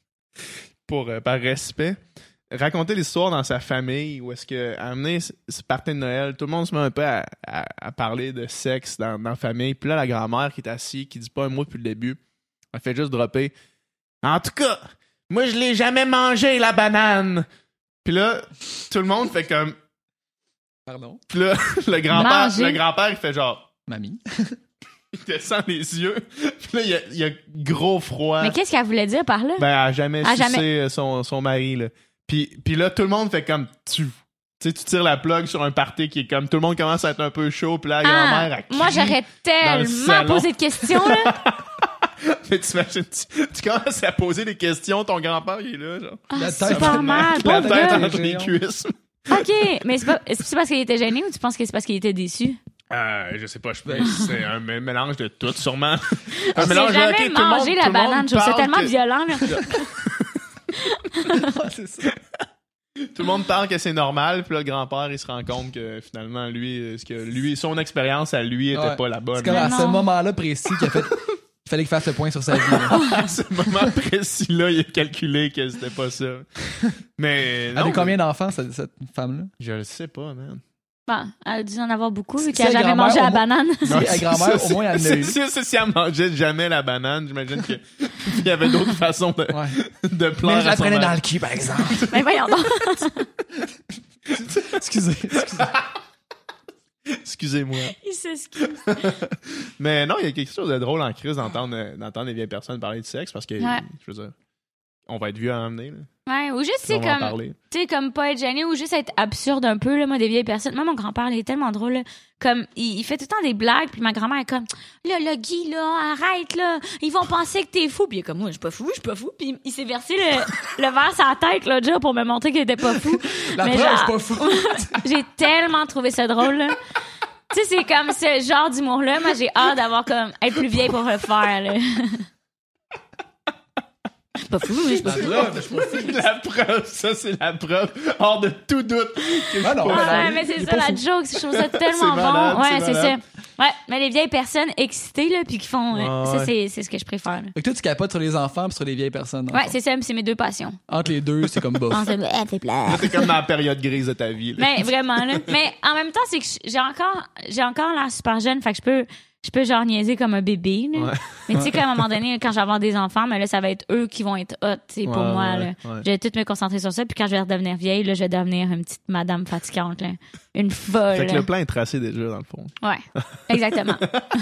pour euh, par respect. Raconter l'histoire dans sa famille où est-ce que amener ce party de Noël, tout le monde se met un peu à, à, à parler de sexe dans, dans la famille. Puis là, la grand-mère qui est assise, qui dit pas un mot depuis le début, elle fait juste dropper. En tout cas, moi je l'ai jamais mangé la banane. Puis là, tout le monde fait comme. Pardon. Puis là, le grand-père, Manger. le grand-père, il fait genre. Mamie. Il descend les yeux. Puis là, il y a, il y a gros froid. Mais qu'est-ce qu'elle voulait dire par là? Ben, elle a jamais À sucé jamais. son, son mari, là. Puis, puis là, tout le monde fait comme tu. Tu sais, tu tires la plug sur un party qui est comme tout le monde commence à être un peu chaud, puis là, la Ah, grand-mère, elle moi, crie. j'aurais tellement salon. posé de questions, là. Mais t'imagines, tu, tu commences à poser des questions, ton grand-père, il est là, genre. Ah, La c'est tête pas en- mal, La pauvre tête gars. entre les cuisses. OK, mais c'est pas, c'est parce qu'il était gêné ou tu penses que c'est parce qu'il était déçu? Euh, je sais pas, je c'est un m- mélange de tout, sûrement. Un J'ai mélange de, jamais ok, tout le mangé monde- la tout le monde banane, je trouve ça parle tellement que- violent, là. c'est ça. Tout le monde parle que c'est normal, puis là, le grand-père, il se rend compte que finalement, lui, euh, ce que lui, son expérience à lui était Ouais. pas la bonne. C'est comme à Non. ce moment-là précis qu'il a fait. Il fallait qu'il fasse le point sur sa vie. là. À ce moment précis-là, il a calculé que c'était pas ça. Mais Elle non, a combien d'enfants, cette, cette femme-là? je le sais pas, man. Bon, elle a dû en avoir beaucoup vu Si qu'elle a la jamais grand-mère, mangé au la moins- banane. Si la grand-mère, au moins, elle en a c'est eu. sûr, c'est si elle mangeait jamais la banane, j'imagine qu'il y avait d'autres façons de, Ouais. de plaire Mais je à la son prenais mari. dans le cul, par exemple. Mais voyons donc. Excusez, excusez. Excusez-moi. Il s'excuse. Mais non, il y a quelque chose de drôle en crise d'entendre, euh, d'entendre les vieilles personnes parler de sexe parce que, Ouais. je veux dire, on va être vieux à emmener. Là. Ouais, ou juste, On c'est va en comme, parler. tu sais, comme pas être gêné ou juste être absurde un peu, là, moi, des vieilles personnes. Moi, mon grand-père, il est tellement drôle, là. Comme, il, il fait tout le temps des blagues, puis ma grand-mère est comme, là, là, Guy, là, arrête, là. Ils vont penser que t'es fou. Puis il est comme, moi, je suis pas fou, je suis pas fou. Puis il s'est versé le, le verre sur la tête, là, déjà, pour me montrer qu'il était pas fou. La Mais preuve, je genre- suis pas fou. J'ai tellement trouvé ça drôle, là. Tu sais, c'est comme ce genre d'humour-là. Moi, j'ai hâte d'avoir comme, être plus vieille pour le faire, là. Je suis pas fou, mais je suis pas La fou. preuve, je suis pas fou. La preuve, ça, c'est la preuve, hors de tout doute. Que je suis Ah non, pas mais fou. Ouais, non, mais il c'est est ça pas la fou. joke. Je trouve ça tellement C'est malade, bon. Ouais, c'est c'est ça. malade. Ouais, mais les vieilles personnes excitées, là, puis qui font. euh, Ah ça, ouais. c'est, c'est ce que je préfère. là. Fait que toi, tu capotes sur les enfants et sur les vieilles personnes. dans le Ouais, fond. c'est ça, c'est mes deux passions. Entre les deux, c'est comme bof. Ah, c'est, ah, c'est plat. Là, t'es comme dans la période grise de ta vie. Là. Mais vraiment, là. Mais en même temps, c'est que j'ai encore, j'ai encore l'air super jeune, fait que je peux, je peux genre niaiser comme un bébé, là. Ouais. Mais tu sais qu'à un moment donné, quand je vais avoir des enfants, mais là, ça va être eux qui vont être hot, tu sais, pour Ouais, moi, ouais, là. ouais. Je vais tout me concentrer sur ça, puis quand je vais redevenir vieille, là, je vais devenir une petite madame fatigante, là. Une folle. Fait que là. le plan est tracé déjà, dans le fond. Ouais, exactement.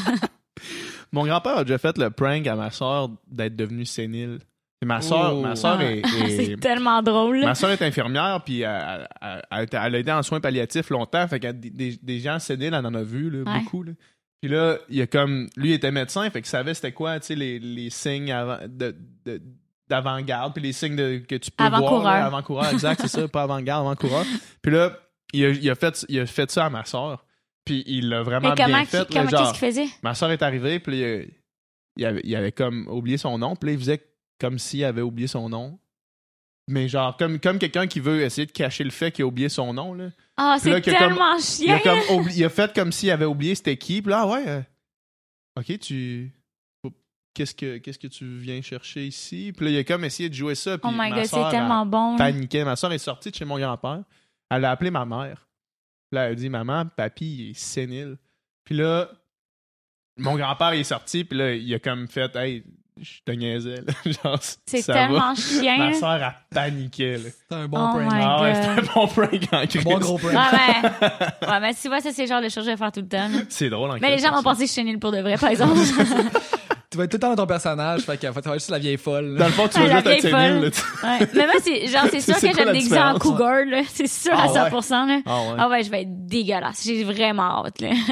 Mon grand-père a déjà fait le prank à ma soeur d'être devenue sénile. Et ma soeur, Oh. ma soeur Ah. est, est- C'est tellement drôle. là. ma soeur est infirmière, puis elle, elle- elle- elle a été en soins palliatifs longtemps. Fait que des, des- des gens séniles, elle en a vu, là, Ouais. beaucoup. Là. Puis là, il y a comme. Lui, il était médecin, fait qu'il savait c'était quoi, tu sais, les, les signes avant, de, de- d'avant-garde, puis les signes de, que tu peux Avant-coureur. voir. là, avant-coureur, exact, c'est ça, pas avant-garde, avant-coureur. Puis là, il a, il a fait, il a fait ça à ma soeur. Puis il l'a vraiment Mais comment, bien qui- fait. là, comment genre, qu'est-ce qu'il faisait? ma soeur est arrivée, puis il, il avait, il avait comme oublié son nom, puis là, il faisait comme s'il avait oublié son nom. Mais genre, comme, comme quelqu'un qui veut essayer de cacher le fait qu'il a oublié son nom, là. Ah, Puis là, c'est qu'il a comme- tellement Il chiant. a, comme oubli- il a fait comme s'il avait oublié c'était qui, puis là, ah ouais, euh, ok, tu... Qu'est-ce que, qu'est-ce que tu viens chercher ici? Puis là, il a comme essayé de jouer ça, puis Oh my ma god, soeur, c'est tellement bon. elle là. paniquait. Ma soeur est sortie de chez mon grand-père. Elle a appelé ma mère. Puis là, elle a dit, maman, papy, il est sénile. Puis là, mon grand-père il est sorti, puis là, il a comme fait, hey, je te niaisais, là. Genre, C'est ça tellement va. chiant. Ma soeur a paniqué, là. C'est un bon Oh prank. my Ah ouais, God. c'était un bon prank en Un crise. bon gros prank. Ouais, mais, ouais, mais tu vois, ça, c'est le genre de choses que je vais faire tout le temps. là. C'est drôle en Mais les crise, gens vont ça. penser que je suis nulle pour de vrai, par exemple. Tu vas être tout le temps dans ton personnage, fait que fait, tu vas être juste la vieille folle. Dans le fond, tu Ah, vas la juste être vieille sénile, folle. là, tu- Ouais. Mais moi, c'est, genre, c'est sûr C'est que quoi je la vais me déguiser en différence? cougar, là. C'est sûr Ah à ouais. cent pour cent, là. Ah ouais. Ah ouais, je vais être dégueulasse. J'ai vraiment hâte, là.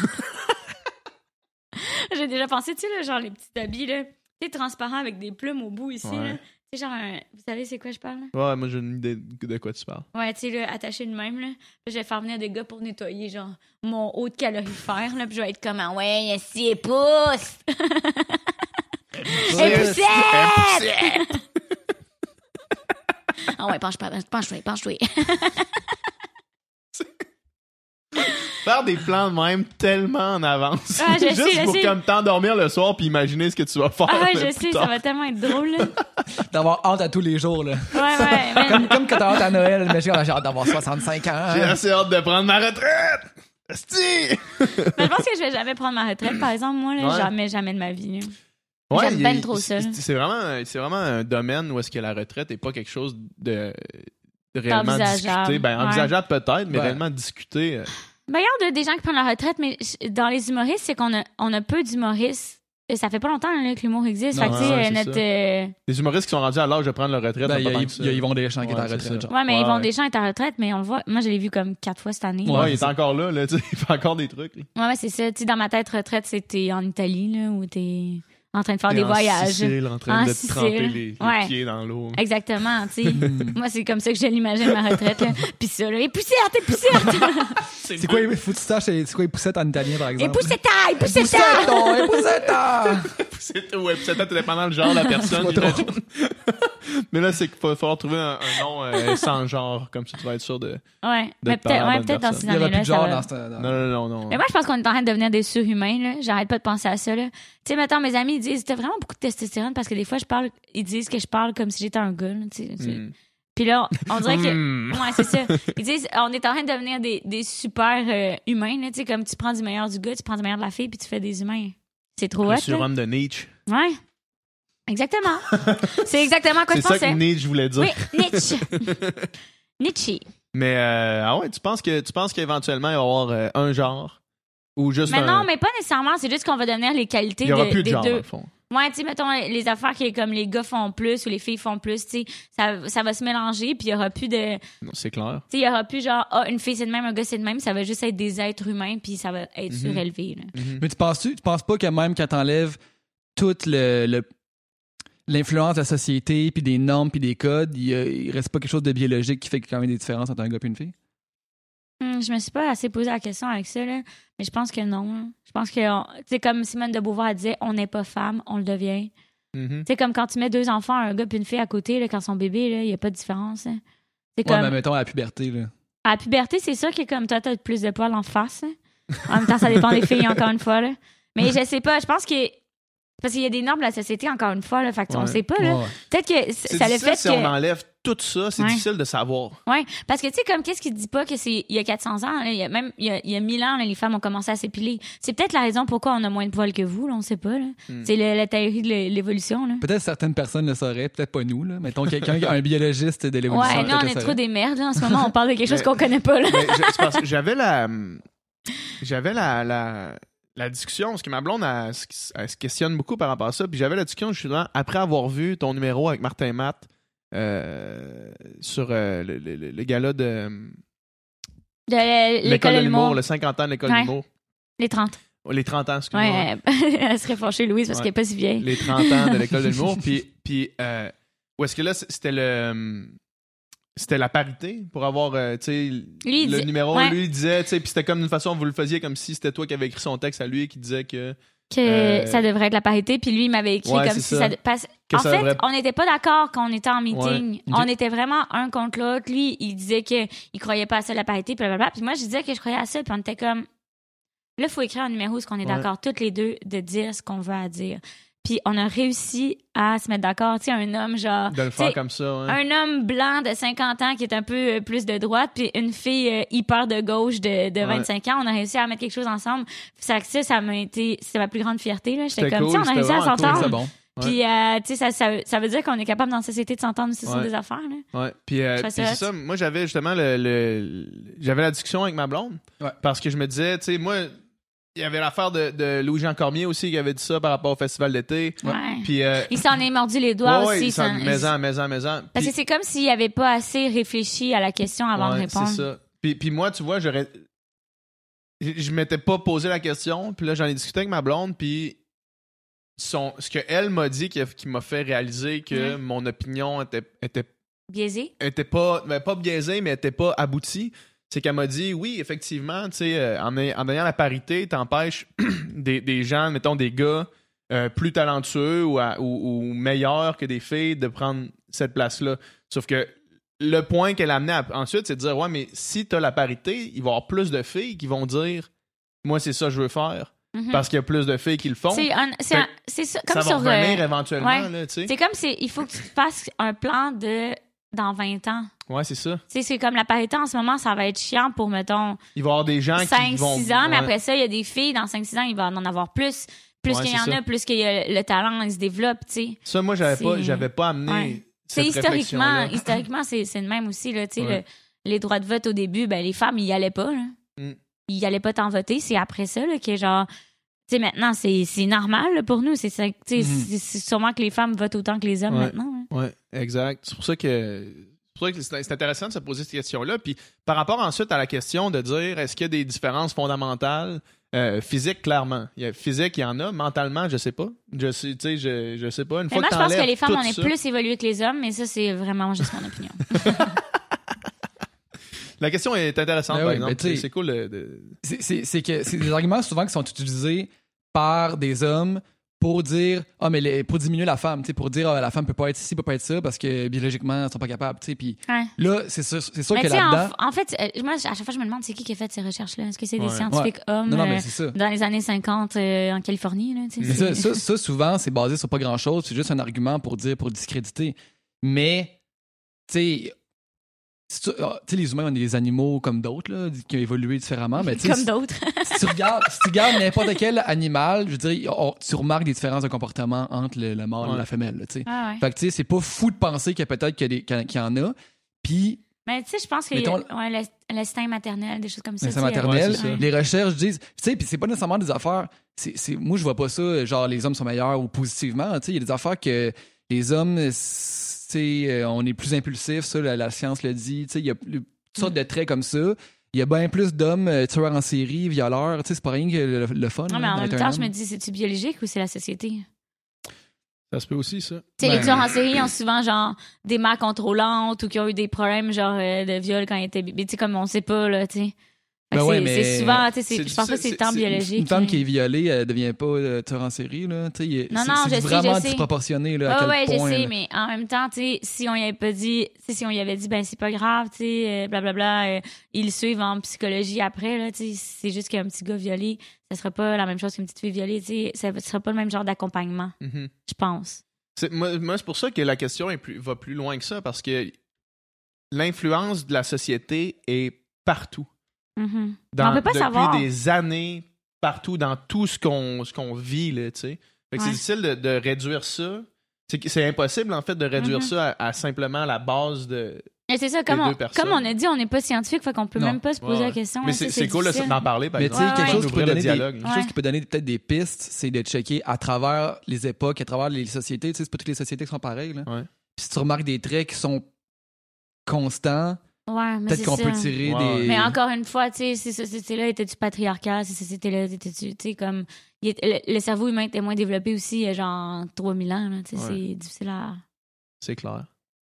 J'ai déjà pensé, tu sais, là, genre les petits habits, là. Tu sais, transparents avec des plumes au bout ici, Ouais. là. Tu sais, genre, un- vous savez, c'est quoi je parle, là? Ouais, moi, j'ai une idée de quoi tu parles. Ouais, tu sais, là, attaché de même, là. Puis je vais faire venir des gars pour nettoyer, genre, mon haut de calorifère, là. Puis je vais être comme, ah ouais, il y a six pouces! Et poussette! Ah ouais, penche-toi, penche-toi, penche-toi. Faire des plans de même tellement en avance. Ah, je Juste sais, je pour sais. comme t'endormir le soir puis imaginer ce que tu vas faire. Ah ouais, plus je sais, tard. ça va tellement être drôle, là. D'avoir hâte à tous les jours, là. Ouais, ouais. mais- Comme, comme quand t'as hâte à Noël, mais j'ai hâte d'avoir soixante-cinq ans. J'ai hein. assez hâte de prendre ma retraite. Esti! Mais je pense que je vais jamais prendre ma retraite, par exemple, moi, là. Ouais. Jamais, jamais de ma vie, là. Ouais, J'aime il- ben trop ça, c'est- là. C'est vraiment, c'est vraiment un domaine où est-ce que la retraite n'est pas quelque chose de, de réellement Envisageable. discuté. Ben, Ouais. envisageable peut-être, mais Ouais. réellement discuté. euh, Ben, regarde des gens qui prennent la retraite, mais dans les humoristes, c'est qu'on a, on a peu d'humoristes. Et ça fait pas longtemps là, que l'humour existe. Non, fait que, tu sais, ouais, euh, c'est notre. ça. euh, Les humoristes qui sont rendus à l'âge de prendre leur retraite, Ben, ça il fait y pas a, tant que ça. il y a Yvon Deschamps qui est Ouais, en c'est retraite. ça. genre. Ouais, mais Ouais, ils vont ouais. des gens être à la retraite, mais on le voit. Moi, je l'ai vu comme quatre fois cette année. Ouais. là. Ouais, il est encore là, là, tu sais, il fait encore des trucs. là. Ouais, ouais, c'est ça. Tu sais, dans ma tête, retraite, c'était en Italie, là, où t'es en train de faire Il est des en voyages. Sicile, en train En de te Sicile. tremper les, les Ouais. pieds dans l'eau. Exactement, tu sais. Moi, c'est comme ça que je l'imagine, ma retraite, là. Puis ça, là, et poussette, et poussette! C'est quoi, il faut que tu saches, c'est c'est quoi les poussettes en italien, par Et exemple? poussetta, et poussetta! Poussetto, et poussetta! C'est ouais, puis c'est peut-être dépendant le genre de la personne. Pas trop. j'imagine. Mais là, c'est qu'il va falloir trouver un, un nom euh, sans genre, comme ça tu vas être sûr de. Ouais, De mais te peut-être, parler à la ouais, bonne peut-être dans personne. ces Il y avait plus années-là, de ça genre va. dans ce... dans- Non, non, non, non. Mais moi, je pense qu'on est en train de devenir des surhumains, là. J'arrête pas de penser à ça, là. Tu sais, mettons, mes amis, ils disent, t'as vraiment beaucoup de testostérone parce que des fois, je parle, ils disent que je parle comme si j'étais un gars, là, tu sais. tu sais. Hmm. Puis là, on dirait que. Hmm. Ouais, c'est ça. Ils disent, on est en train de devenir des, des super euh, humains, là. Tu sais, comme tu prends du meilleur du gars, tu prends du meilleur de la fille, puis tu fais des humains. C'est trop hot, Le là. surhomme de Nietzsche. Ouais. Exactement. C'est exactement quoi C'est je ça pensais. que Nietzsche voulait dire. Oui, Nietzsche. Nietzsche. Mais, euh, ah ouais, tu penses que tu penses qu'éventuellement, il va y avoir euh, un genre ou juste Mais un... non, mais pas nécessairement. C'est juste qu'on va devenir les qualités Il n'y aura de, plus de des genre, deux. dans le fond. Ouais, tu sais, mettons, les affaires qui comme les gars font plus ou les filles font plus, tu sais, ça, ça va se mélanger, puis il y aura plus de... Tu Non, c'est clair. sais, il y aura plus genre, ah, une fille c'est de même, un gars c'est de même, ça va juste être des êtres humains, puis ça va être Mhm. surélevé, là. Mhm. Mais tu penses-tu, tu penses pas que même quand t'enlèves toute le, le- l'influence de la société, puis des normes, puis des codes, il, y a- il reste pas quelque chose de biologique qui fait qu'il y a quand même des différences entre un gars et une fille? Hum, je me suis pas assez posé la question avec ça, là, mais je pense que non. Là. Je pense que, on- tu sais, comme Simone de Beauvoir disait, on n'est pas femme, on le devient. Mhm. Tu sais, comme quand tu mets deux enfants, un gars puis une fille à côté, là, quand ils sont bébés, il n'y a pas de différence. Hein. C'est Ouais, comme... mais mettons à la puberté, là. À la puberté, c'est sûr que comme toi, t'as plus de poils en face. Hein. En même temps, ça dépend des filles, encore une fois. Là. Mais je sais pas, je pense que... Parce qu'il y a des normes de la société, encore une fois, là, fait que on Ouais. sait pas. Là. Ouais, ouais. Peut-être que c- C'est ça le difficile fait si que... on enlève tout ça, c'est Ouais. difficile de savoir. Oui, parce que tu sais, comme qu'est-ce qui dit pas que c'est il y a quatre cents ans, là, il y a même il y a, il y a mille ans, là, les femmes ont commencé à s'épiler. C'est peut-être la raison pourquoi on a moins de poils que vous, là, on sait pas. Là. Hmm. C'est le- la théorie de l'é- l'évolution. Là. Peut-être certaines personnes le sauraient, peut-être pas nous, là. Mettons quelqu'un, un biologiste de l'évolution. Ouais, nous, peut-être on le est saurait. trop des merdes. Là. En ce moment, on parle de quelque chose Mais- qu'on connaît pas. Là. Mais je- c'est parce que j'avais la j'avais la, la la discussion parce que ma blonde elle, se- elle se questionne beaucoup par rapport à ça, puis j'avais la discussion justement après avoir vu ton numéro avec Martin Matt euh, sur euh, le, le, le, le gala de De l'é- l'école de l'humour. le cinquante ans de l'école Ouais. de l'humour. Les trente. Les trente ans, excuse-moi. Ouais, elle, elle serait fâchée, Louise, parce Ouais. qu'elle est pas si vieille. Les trente ans de l'école de l'humour. Puis, puis euh, où est-ce que là, c'était le. C'était la parité pour avoir, euh, tu sais, Lui, il le dit- numéro, ouais. lui, il disait, tu sais, puis c'était comme une façon, vous le faisiez comme si c'était toi qui avais écrit son texte à lui qui disait que. Que Euh, ça devrait être la parité. Puis lui, il m'avait écrit Ouais, comme c'est si ça. ça. Parce... Que en ça fait, devrait- on n'était pas d'accord quand on était en meeting. Ouais. On Ok. était vraiment un contre l'autre. Lui, il disait qu'il croyait pas à ça, la parité, puis blablabla. Puis moi, je disais que je croyais à ça. Puis on était comme. Là, il faut écrire un numéro, ce qu'on est Ouais. d'accord, toutes les deux, de dire ce qu'on veut à dire. Puis on a réussi à se mettre d'accord. Tu sais, un homme genre. De le tu sais, faire comme ça, ouais. Un homme blanc de cinquante ans qui est un peu euh, plus de droite, puis une fille euh, hyper de gauche de, de Ouais. vingt-cinq ans. On a réussi à mettre quelque chose ensemble. Ça, ça, ça m'a été. C'était ma plus grande fierté. Là. J'étais C'était comme, cool, tu sais, on a c'était réussi à vraiment cool, s'entendre. C'est bon. Ouais. Puis, euh, tu sais, ça, ça, ça veut dire qu'on est capable dans la société de s'entendre aussi sur Ouais. des affaires. Là. Ouais. Puis, euh, Je puis fais ça. c'est ça. Moi, j'avais justement le, le- le- j'avais la discussion avec ma blonde. Ouais. Parce que je me disais, tu sais, moi, il y avait l'affaire de, de Louis-Jean Cormier aussi qui avait dit ça par rapport au festival d'été. Ouais. Puis, euh, Il s'en est mordu les doigts ouais, ouais, aussi. il s'en- ça- maison, maison, maison. Parce Puis- que c'est comme s'il avait pas assez réfléchi à la question avant ouais, de répondre. c'est ça. Puis, puis moi, tu vois, j'aurais. Je, je m'étais pas posé la question, puis là, j'en ai discuté avec ma blonde, puis son, ce qu'elle m'a dit qui, a- qui m'a fait réaliser que Mhm. mon opinion était, était, Biaisé. était pas, ben, pas biaisée, mais était pas aboutie. C'est qu'elle m'a dit, oui, effectivement, tu sais, euh, en, ay- en ayant la parité, t'empêches des, des gens, mettons des gars euh, plus talentueux ou, à- ou, ou meilleurs que des filles de prendre cette place-là. Sauf que le point qu'elle a amené à- ensuite, c'est de dire, ouais, mais si t'as la parité, il va y avoir plus de filles qui vont dire, moi, c'est ça que je veux faire. Mhm. Parce qu'il y a plus de filles qui le font. C'est un- c'est Fait un- c'est ça. Comme ça va sur. revenir euh, éventuellement, ouais. là, tu sais. c'est comme c'est. Il faut que tu fasses un plan de. Dans vingt ans. Ouais, c'est ça. Tu sais, c'est comme la parité en ce moment, ça va être chiant pour, mettons, Il va y avoir des gens qui cinq vont... six ans, mais ouais. après ça, il y a des filles, dans cinq six ans, il va en avoir plus. Plus Ouais, qu'il y c'est en ça. a, plus que le talent, il se développe, tu sais. Ça, moi, j'avais C'est- pas, j'avais pas amené Ouais. C'est cette historiquement, réflexion-là. historiquement, c'est c'est le même aussi, là, tu sais, Ouais. le- les droits de vote au début, ben, les femmes, ils y allaient pas, là. Mm. Ils y allaient pas tant voter, c'est après ça, là, que genre, tu sais, maintenant, c'est c'est normal, là, pour nous, c'est ça, tu sais, Mhm. c'est- c'est sûrement que les femmes votent autant que les hommes Ouais. maintenant, hein. Ouais, exact. C'est pour ça que c'est pour ça que c'est c'est intéressant de se poser cette question-là. Puis par rapport ensuite à la question de dire est-ce qu'il y a des différences fondamentales euh, physiques, clairement. Il y a, physique, il y en a. Mentalement, je sais pas. Je sais, tu sais, je, je sais pas. Une Mais fois moi, que je pense que t'enlèves les femmes, tout on est ça- plus évoluées que les hommes, mais ça, c'est vraiment juste mon opinion. La question est intéressante, Ben par oui, exemple. ben tu sais- c'est c'est cool de... de- C'est- C'est c'est que c'est des arguments souvent qui sont utilisés par des hommes pour dire ah mais les- pour diminuer la femme, tu sais, pour dire ah, la femme peut pas être ci, peut pas être ça parce que biologiquement elles sont pas capables, tu sais. Puis Ouais. là c'est sûr, c'est sûr Mais que tu sais, en, là-dedans, en fait, euh, moi, à chaque fois, je me demande c'est qui qui a fait ces recherches-là. Est-ce que c'est des Ouais. scientifiques hommes non non euh, mais c'est ça. dans les années cinquante euh, en Californie, là, tu sais, Mais ça, c'est- ça, ça, souvent, c'est basé sur pas grand-chose. C'est juste un argument pour dire, pour discréditer. Mais, tu sais, si tu ah, tu sais, les humains, on est des animaux comme d'autres, là, qui ont évolué différemment. Mais, tu sais, comme si, d'autres. si tu regardes, si tu regardes n'importe quel animal, je veux dire, on- tu remarques des différences de comportement entre le, le mâle Ouais. et la femelle, là, tu sais. Ah ouais. Fait que, tu sais, c'est pas fou de penser qu'il y a peut-être qu'il y, a des- qu'il y en a. Puis, Mais tu sais, je pense que Mettons- ouais, l'est- l'instinct maternel, des choses comme ça. L'instinct tu sais, maternel, ouais, c'est ça. les recherches disent, tu sais, puis c'est pas nécessairement des affaires, c'est, c'est, moi je vois pas ça, genre les hommes sont meilleurs ou positivement, tu sais, il y a des affaires que les hommes, tu sais, euh, on est plus impulsifs, ça, la, la science le dit, tu sais, il y a plus- toutes sortes de traits comme ça. Il y a bien plus d'hommes euh, tueurs en série, violeurs, tu sais, c'est pas rien que le, le fun. Non, mais là, en même d'être un temps, je homme. me dis, c'est-tu biologique ou c'est la société? Ça se peut aussi, ça. Tu sais, Ben- les tueurs en série ont souvent, genre, des mères contrôlantes ou qui ont eu des problèmes, genre, euh, de viol quand ils étaient bébés. Tu sais, comme on sait pas, là, tu sais. Fait que Ben ouais, c'est, mais- c'est souvent, tu sais, c'est- c'est je pense pas que c'est difficile, tant c'est- biologique. Une femme là. qui est violée, elle devient pas euh, tueur en série, là. Tu sais, il est- Non, c'est, non, c'est je sais, vraiment je sais. disproportionné, là, à Ouais, quel ouais, point. je sais, là. mais en même temps, tu sais, si on y avait pas dit, tu sais, si on y avait dit, ben, c'est pas grave, tu sais, euh, blablabla, euh, ils le suivent en psychologie après, là, tu sais, c'est juste qu'un petit gars violé, ça serait pas la même chose qu'une petite fille violée, tu sais, ça serait pas le même genre d'accompagnement, Mhm. je pense. C'est, moi, moi, c'est pour ça que la question est plus, va plus loin que ça, parce que l'influence de la société est partout. Mhm. Dans, On peut pas depuis savoir. des années, partout, dans tout ce qu'on, ce qu'on vit, là, tu sais. Fait que c'est Ouais. difficile de, de réduire ça. C'est, que- c'est impossible, en fait, de réduire Mhm. ça à, à simplement la base de... Et c'est ça, comme deux on, personnes. comme on a dit, on n'est pas scientifique, fait qu'on peut Non. même pas se poser Ouais, la ouais. question. Mais hein, c'est, tu sais, c'est cool là, difficile. d'en parler, par Mais tu exemple. sais, Ouais, quelque ouais. chose qui peut D'ouvrir le donner des, dialogue. quelque chose Ouais. qui peut donner peut-être des pistes, c'est de checker à travers les époques, à travers les sociétés. Tu sais, c'est pas toutes les sociétés qui sont pareilles, là. Ouais. Puis si tu remarques des traits qui sont constants, Ouais, mais peut-être c'est qu'on ça. peut tirer Ouais, des... Mais encore une fois, tu sais, ces sociétés-là étaient-tu patriarcales, ces sociétés-là étaient-tu, tu sais, comme, il est- le, le cerveau humain était moins développé aussi, il y a genre trois mille ans, là, tu sais, Ouais. c'est difficile à... C'est clair.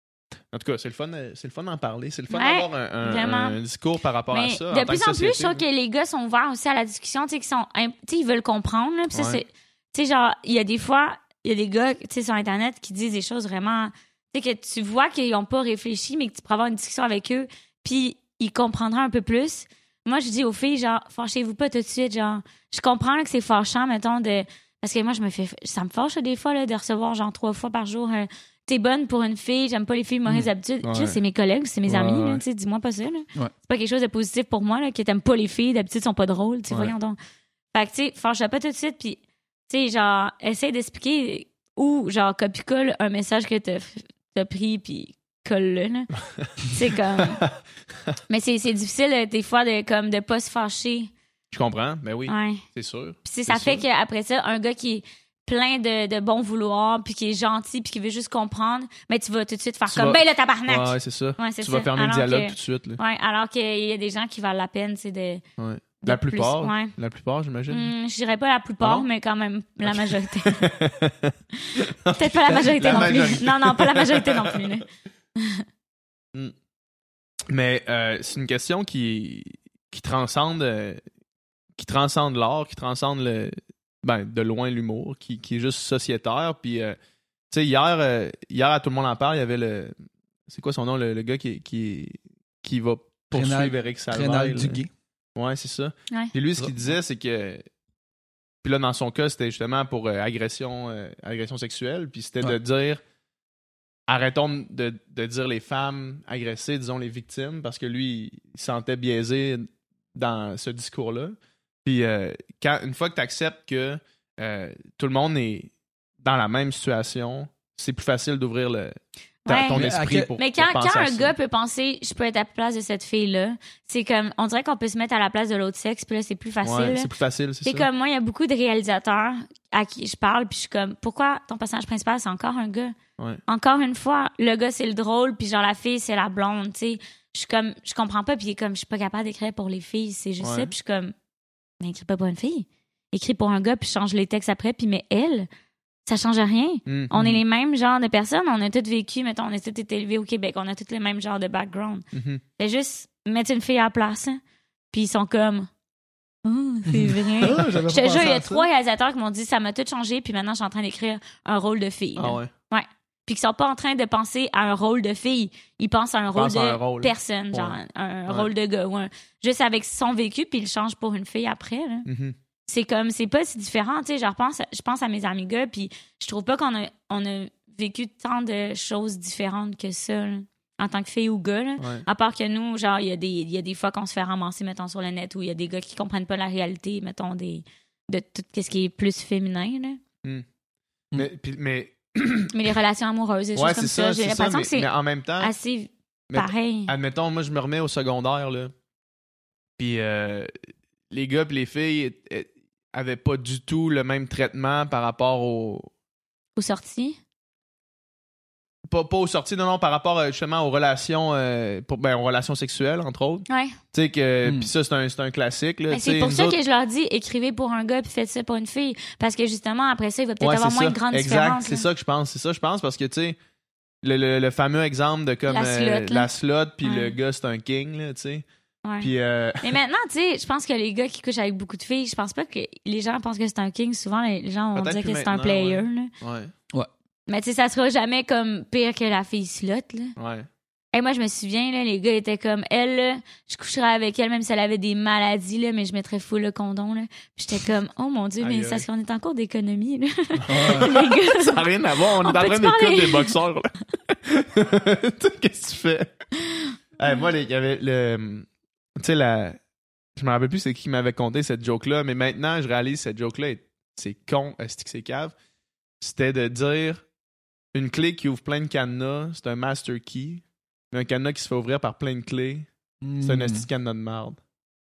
En tout cas, c'est le fun, euh, c'est le fun d'en parler. C'est le fun Ouais, d'avoir un, un- vraiment. un discours par rapport à Mais ça. de tant plus que en plus, je société, trouve que les gars sont ouverts aussi à la discussion, tu sais, qu'ils sont, imp- tu sais, ils veulent comprendre, là, puis ça, Ouais. c'est, tu sais, genre, il y a des fois, il y a des gars, tu sais, sur Internet qui disent des choses vraiment, tu sais, que tu vois qu'ils n'ont pas réfléchi, mais que tu pourras avoir une discussion avec eux, puis ils comprendraient un peu plus. Moi, je dis aux filles, genre, fâchez-vous pas tout de suite, genre, je comprends là, que c'est fâchant, mettons, de, parce que moi, je me fais, ça me fâche des fois, là, de recevoir, genre, trois fois par jour, un, t'es bonne pour une fille, j'aime pas les filles mauvaises habitudes. Ouais. Tu sais, c'est mes collègues, c'est mes Ouais, amis, ouais. là, tu sais, dis-moi pas ça, là. Ouais. C'est pas quelque chose de positif pour moi, là, que t'aimes pas les filles, d'habitude, sont pas drôles, tu sais, Ouais. voyons donc. Fait que, tu sais, fâche pas tout de suite, puis, tu sais, genre, essaye d'expliquer ou, genre, copie-colle un message que t'as, t'as pris, puis colle-le, là. C'est comme... Mais c'est, c'est difficile, euh, des fois, de, comme, de pas se fâcher. Je comprends, mais oui, Ouais. c'est sûr. Puis c'est- ça C'est fait sûr. qu'après ça, un gars qui est plein de, de bon vouloir, puis qui est gentil, puis qui veut juste comprendre, mais tu vas tout de suite faire Tu comme, vas- ben le tabarnak! Ouais, c'est ça. Ouais, c'est Tu ça. vas fermer le Alors dialogue que- tout de suite. Là. Ouais, alors qu'il y a des gens qui valent la peine, c'est de... Ouais. de La plus- plupart, ouais. la plupart, j'imagine. Hmm, je dirais pas la plupart, Ah non? mais quand même la majorité. Peut-être pas la majorité La non majorité. plus. Non, non, pas la majorité non plus. là. Mais euh, c'est une question qui, qui transcende euh, qui transcende l'art, qui transcende le ben, de loin l'humour, qui, qui est juste sociétaire. Puis, euh, tu sais, hier, euh, hier, à Tout le monde en parle, il y avait le. C'est quoi son nom, le, le gars qui, qui, qui va poursuivre Rénal- Eric Salvaille. Rénal là. Duguay. Ouais, c'est ça. Ouais. Puis lui, ce qu'il disait, c'est que. Puis là, dans son cas, c'était justement pour euh, agression, euh, agression sexuelle. Puis c'était Ouais. de dire. Arrêtons de, de dire les femmes agressées, disons les victimes, parce que lui, il se sentait biaisé dans ce discours-là. Puis euh, quand, une fois que tu acceptes que euh, tout le monde est dans la même situation, c'est plus facile d'ouvrir le, ta- Ouais. ton Mais à esprit quel- pour, Mais pour quand, penser quand à un ça. gars peut penser, je peux être à la place de cette fille-là, c'est comme, on dirait qu'on peut se mettre à la place de l'autre sexe, puis là, c'est plus facile. Ouais, là. c'est plus facile, c'est C'est ça. comme moi, il y a beaucoup de réalisateurs à qui je parle, puis je suis comme, pourquoi ton personnage principal, c'est encore un gars? Ouais. Encore une fois, le gars, c'est le drôle, puis genre la fille, c'est la blonde, tu sais. Je suis comme, je comprends pas, puis il est comme, je suis pas capable d'écrire pour les filles, c'est juste Ouais. ça, puis je suis comme, mais écris pas pour une fille. Écris pour un gars, puis change les textes après, puis mais elle, ça change rien. Mm. On est les mêmes genres de personnes, on a tous vécu, mettons, on a tous été élevés au Québec, on a tous les mêmes genres de background. Mhm. Fait juste mettre une fille à la place, hein, puis ils sont comme, oh, c'est vrai. Ah, j'avais Je pas te pensé jure, il y à a ça. trois réalisateurs qui m'ont dit ça m'a tout changé, puis maintenant je suis en train d'écrire un rôle de fille. là. Ah ouais. Puis qui sont pas en train de penser à un rôle de fille, ils pensent à un rôle pensent de à un rôle. personne, genre Ouais. un, un Ouais. rôle de gars, ou un- juste avec son vécu, puis ils le changent pour une fille après. Là. Mhm. C'est comme, c'est pas si différent, tu sais. Je repense, à- je pense à mes amis gars, puis je trouve pas qu'on a, on a vécu tant de choses différentes que ça, là, en tant que fille ou gars. Là. Ouais. À part que nous, genre, il y, a des- il y a des fois qu'on se fait ramasser, mettons, sur le net, où il y a des gars qui comprennent pas la réalité, mettons, des, de tout ce qui est plus féminin. Là. Mais, puis- mais Mais les relations amoureuses, des ouais, choses comme c'est ça, ça, j'ai c'est ça, l'impression mais, que c'est mais en même temps, assez... mais pareil. Admettons, moi, je me remets au secondaire, là. Puis euh, les gars et les filles euh, avaient pas du tout le même traitement par rapport au... Aux sorties? Pas, pas aux sorties, non, non, par rapport euh, justement aux relations, euh, pour, ben, aux relations sexuelles, entre autres. Ouais. Tu sais que... Mm. Puis ça, c'est un, c'est un classique, là. Mais c'est pour ça autres... que je leur dis, écrivez pour un gars puis faites ça pour une fille. Parce que justement, après ça, il va peut-être ouais, avoir moins ça. de grandes exact, différences. C'est là. ça que je pense. C'est ça, je pense, parce que, tu sais, le, le, le fameux exemple de comme... La slot, euh, la slot, puis ouais. le gars, c'est un king, là, tu sais. Ouais. Puis, euh... Mais maintenant, tu sais, je pense que les gars qui couchent avec beaucoup de filles, je pense pas que les gens pensent que c'est un king. Souvent, les gens vont dire que c'est un player. Ouais. Là. ouais. Ouais. Mais tu sais, ça sera jamais comme pire que la fille slot. Là. Ouais. Et moi, je me souviens, là, les gars étaient comme elle, là, je coucherais avec elle même si elle avait des maladies, là, mais je mettrais full le condom. Là. Puis j'étais comme, oh mon Dieu, mais c'est parce qu'on est en cours d'économie. Là. Ouais. Les gars, ça n'a rien à voir, on, on est en train d'écouter des boxeurs. Là. Qu'est-ce que tu fais? Hey, moi, il y avait le. Tu sais, la. Je me rappelle plus c'est qui m'avait conté cette joke-là, mais maintenant, je réalise cette joke-là, c'est con, est-ce que c'est cave? C'était de dire une clé qui ouvre plein de cadenas, c'est un master key. Mais un cadenas qui se fait ouvrir par plein de clés, Mm. c'est un esti de cadenas de merde.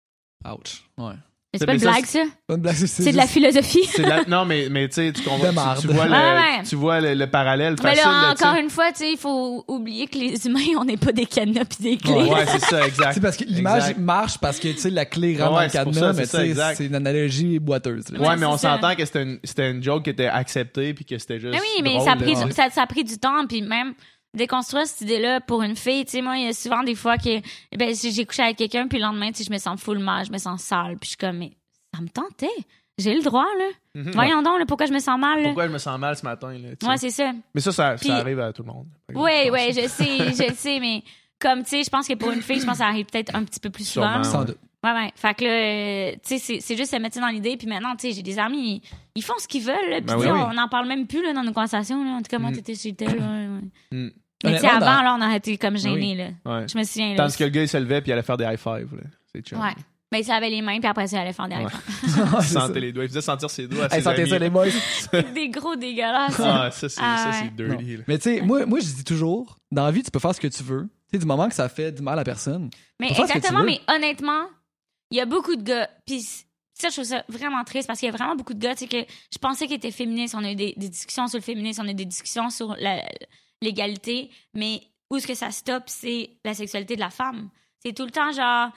Ouch. Ouais. Mais c'est pas une blague, ça? Pas une blague, c'est, c'est de la philosophie. C'est la... Non, mais, mais tu sais, tu, comprends, tu, tu vois, le, ouais, ouais. tu vois le, le parallèle mais facile. là, là, encore t'sais. une fois, tu sais, il faut oublier que les humains, on n'est pas des cadenas pis des clés. Ouais, ouais c'est ça, exact. C'est parce que l'image exact. marche parce que, tu sais, la clé rentre ouais, dans le cadenas, ça, mais ça, tu sais, c'est une analogie boiteuse. Là. Ouais, ouais mais on ça. s'entend que c'était une, c'était une joke qui était acceptée puis que c'était juste. Mais oui, mais drôle, ça, a pris là. du, ça, ça a pris du temps, puis même déconstruire cette idée-là pour une fille. Tu sais, moi, il y a souvent des fois que ben, j'ai couché avec quelqu'un, puis le lendemain, tu sais, je me sens full mal, je me sens sale, puis je suis comme, mais ça me tentait. J'ai le droit, là. Mm-hmm. Voyons donc, là, pourquoi je me sens mal, là. Pourquoi je me sens mal ce matin, là. Ouais, c'est ça. Mais ça, ça, Puis, ça arrive à tout le monde. Oui, oui, je sais, je le sais, mais comme, tu sais, je pense que pour une fille, je pense que ça arrive peut-être un petit peu plus souvent. Sûrement, Sans ouais. doute. Ouais, ouais. Fait que là, euh, tu sais, c'est, c'est juste se mettre ça dans l'idée. Puis maintenant, tu sais, j'ai des amis, ils, ils font ce qu'ils veulent. Là, puis Ben tu sais, oui, on n'en parle même plus là, dans nos conversations. Là. En tout cas, moi, Mm. t'étais chez tel. Ouais, ouais. Mm. Mais tu sais, Honnêtement, avant, dans- là, on aurait été comme gênés. Là. Ouais. Je me souviens. Là, Tandis que le gars, il se levait puis il allait faire des high five. Là. C'est chill. Ouais. Mais ça avait les mains, puis après ça, il allait faire des Ouais. enfants. Il C'est ça. sentait les doigts. Il faisait sentir ses doigts à Hey, ses sentez amis. ça, les boys. Des gros dégueulasses. Ah, ça, c'est, Ah, ça, ouais. c'est dirty. Là. Mais tu sais, moi, moi, je dis toujours, dans la vie, tu peux faire ce que tu veux. Tu sais, du moment que ça fait du mal à personne. Mais Faut faire ce que tu exactement, veux. mais honnêtement, il y a beaucoup de gars. Puis ça, je trouve ça vraiment triste parce qu'il y a vraiment beaucoup de gars, tu sais, que je pensais qu'ils étaient féministes. On a eu des, des discussions sur le féminisme, on a eu des discussions sur la, l'égalité, mais où est-ce que ça stoppe, c'est la sexualité de la femme. C'est tout le temps genre,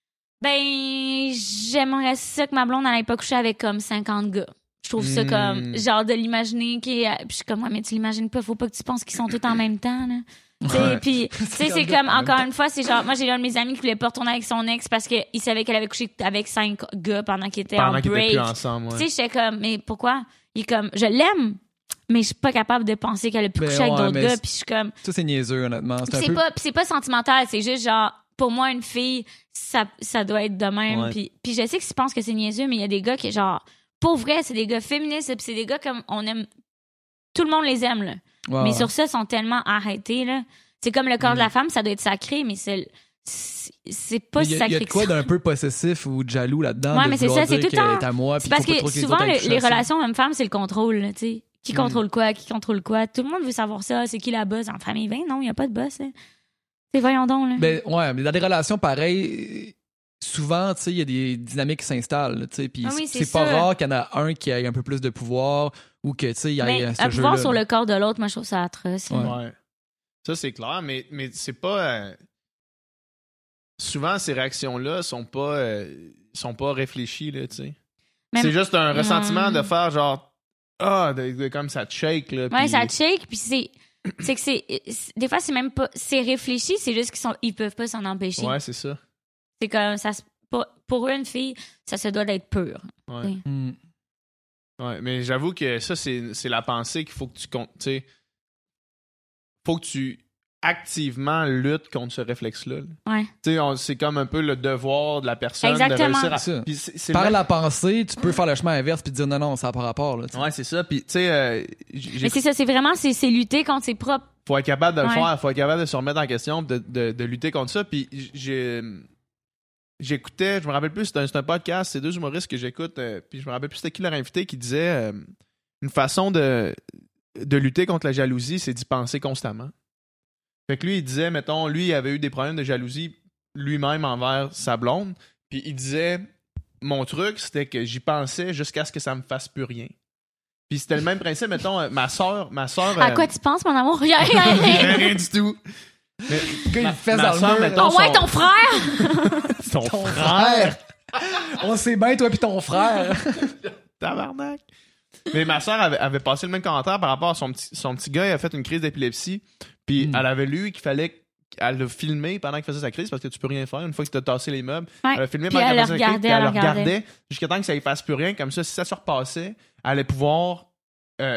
ben, j'aimerais ça que ma blonde n'allait pas coucher avec comme cinquante gars. Je trouve ça Mm. comme, genre, de l'imaginer qui est. Puis je suis comme, ouais, mais tu l'imagines pas, faut pas que tu penses qu'ils sont tous en même temps, là. Tu sais, Ouais. puis, tu sais, c'est comme, encore une fois, c'est genre, moi, j'ai eu un de mes amis qui voulait pas retourner avec son ex parce qu'il savait qu'elle avait couché avec cinq gars pendant qu'il était Pendant en qu'ils étaient break. plus ensemble. Tu Ouais. sais, j'étais comme, mais pourquoi? Il est comme, je l'aime, mais je suis pas capable de penser qu'elle a pu Ben coucher avec ouais, d'autres mais gars, c'est- puis je suis comme, Ça, c'est niaiseux, honnêtement. C'est un c'est peu... pas, c'est pas sentimental, c'est juste genre, pour moi, une fille, ça, ça doit être de même. Ouais. Puis, puis je sais que tu penses que c'est niaiseux, mais il y a des gars qui, genre, pour vrai, c'est des gars féministes, puis c'est des gars comme on aime. Tout le monde les aime, là. Ouais, mais ouais. sur ça, ils sont tellement arrêtés, là. C'est comme le corps Mm. de la femme, ça doit être sacré, mais c'est, c'est, c'est pas Mais si il y a- il y a sacré de que quoi ça. d'un peu possessif ou de jaloux là-dedans. Ouais, de mais c'est vouloir ça, c'est dire tout le temps- qu'elle est à moi, C'est puis parce faut pas que trop que les souvent, autres aillent le- toucher les à ça. relations hommes-femmes, c'est le contrôle, là, tu sais. Qui Mm. contrôle quoi? Qui contrôle quoi? Tout le monde veut savoir ça. C'est qui la boss en famille? Ben non, il n'y a pas de boss, là. C'est voyons donc, là. Ben, ouais, mais dans des relations pareilles, souvent, tu sais, il y a des dynamiques qui s'installent, là, tu sais, puis Ah oui, c'est c'est pas sûr. rare qu'il y en a un qui ait un peu plus de pouvoir ou que, tu sais, il y ait Mais euh, ce un jeu-là. pouvoir sur le corps de l'autre, moi, je trouve ça atroce. là. Ouais. Ouais. Ça, c'est clair, mais, mais c'est pas. euh, Souvent, ces réactions-là sont pas, euh, sont pas réfléchies, là, tu sais. Même- C'est juste un ressentiment Mm. de faire genre. Ah, de, de- comme ça te shake, là. Ouais, puis- ça te shake, puis c'est. C'est que c'est. c'est- Des fois, c'est même pas. C'est réfléchi, c'est juste qu'ils sont. Ils peuvent pas s'en empêcher. Ouais, c'est ça. C'est comme. Ça, se- pour, pour une fille, ça se doit d'être pur. Ouais. Oui. Mm. Ouais, mais j'avoue que ça, c'est, c'est la pensée qu'il faut que tu comptes. Tu sais, faut que tu activement luttes contre ce réflexe-là. là. Ouais. Tu sais, on- c'est comme un peu le devoir de la personne Exactement. de réussir à. C'est ça. Puis c'est, c'est Par le- la pensée, tu peux faire le chemin inverse puis te dire non, non, ça n'a pas rapport. Là, tu sais. Ouais, c'est ça. Puis, tu sais, euh, j'ai- Mais c'est ça, c'est vraiment. C'est c'est lutter contre ses propres. faut être capable de le Ouais. faire, faut être capable de se remettre en question, de, de, de lutter contre ça. Puis j'ai, j'écoutais, je me rappelle plus, c'est un, c'est un podcast, c'est deux humoristes que j'écoute, euh, puis je me rappelle plus c'était qui leur invité qui disait euh, une façon de, de lutter contre la jalousie, c'est d'y penser constamment. Fait que lui, il disait, mettons, lui, il avait eu des problèmes de jalousie lui-même envers sa blonde. Puis il disait, mon truc, c'était que j'y pensais jusqu'à ce que ça me fasse plus rien. Puis c'était le même principe, mettons, euh, ma soeur, ma soeur. À euh, quoi tu penses, mon amour? Rien, rien, rien. rien du tout. Mais Quand il ma, fait ma dans le soeur, mur, mettons, Oh ouais, son, ton frère! son Ton frère. On sait bien, toi puis ton frère. Tabarnak. Mais ma soeur avait, avait passé le même commentaire par rapport à son petit, son petit gars. Il a fait une crise d'épilepsie. Puis Mm. elle avait lu qu'il fallait elle l'a filmé pendant qu'il faisait sa crise parce que tu peux rien faire une fois que tu as tassé les meubles. Ouais. Elle a filmé Puis pendant elle qu'elle le faisait sa crise. regardait, Puis elle elle le le regardait. regardait jusqu'à temps que ça ne fasse plus rien. Comme ça, si ça se repassait, elle allait pouvoir euh,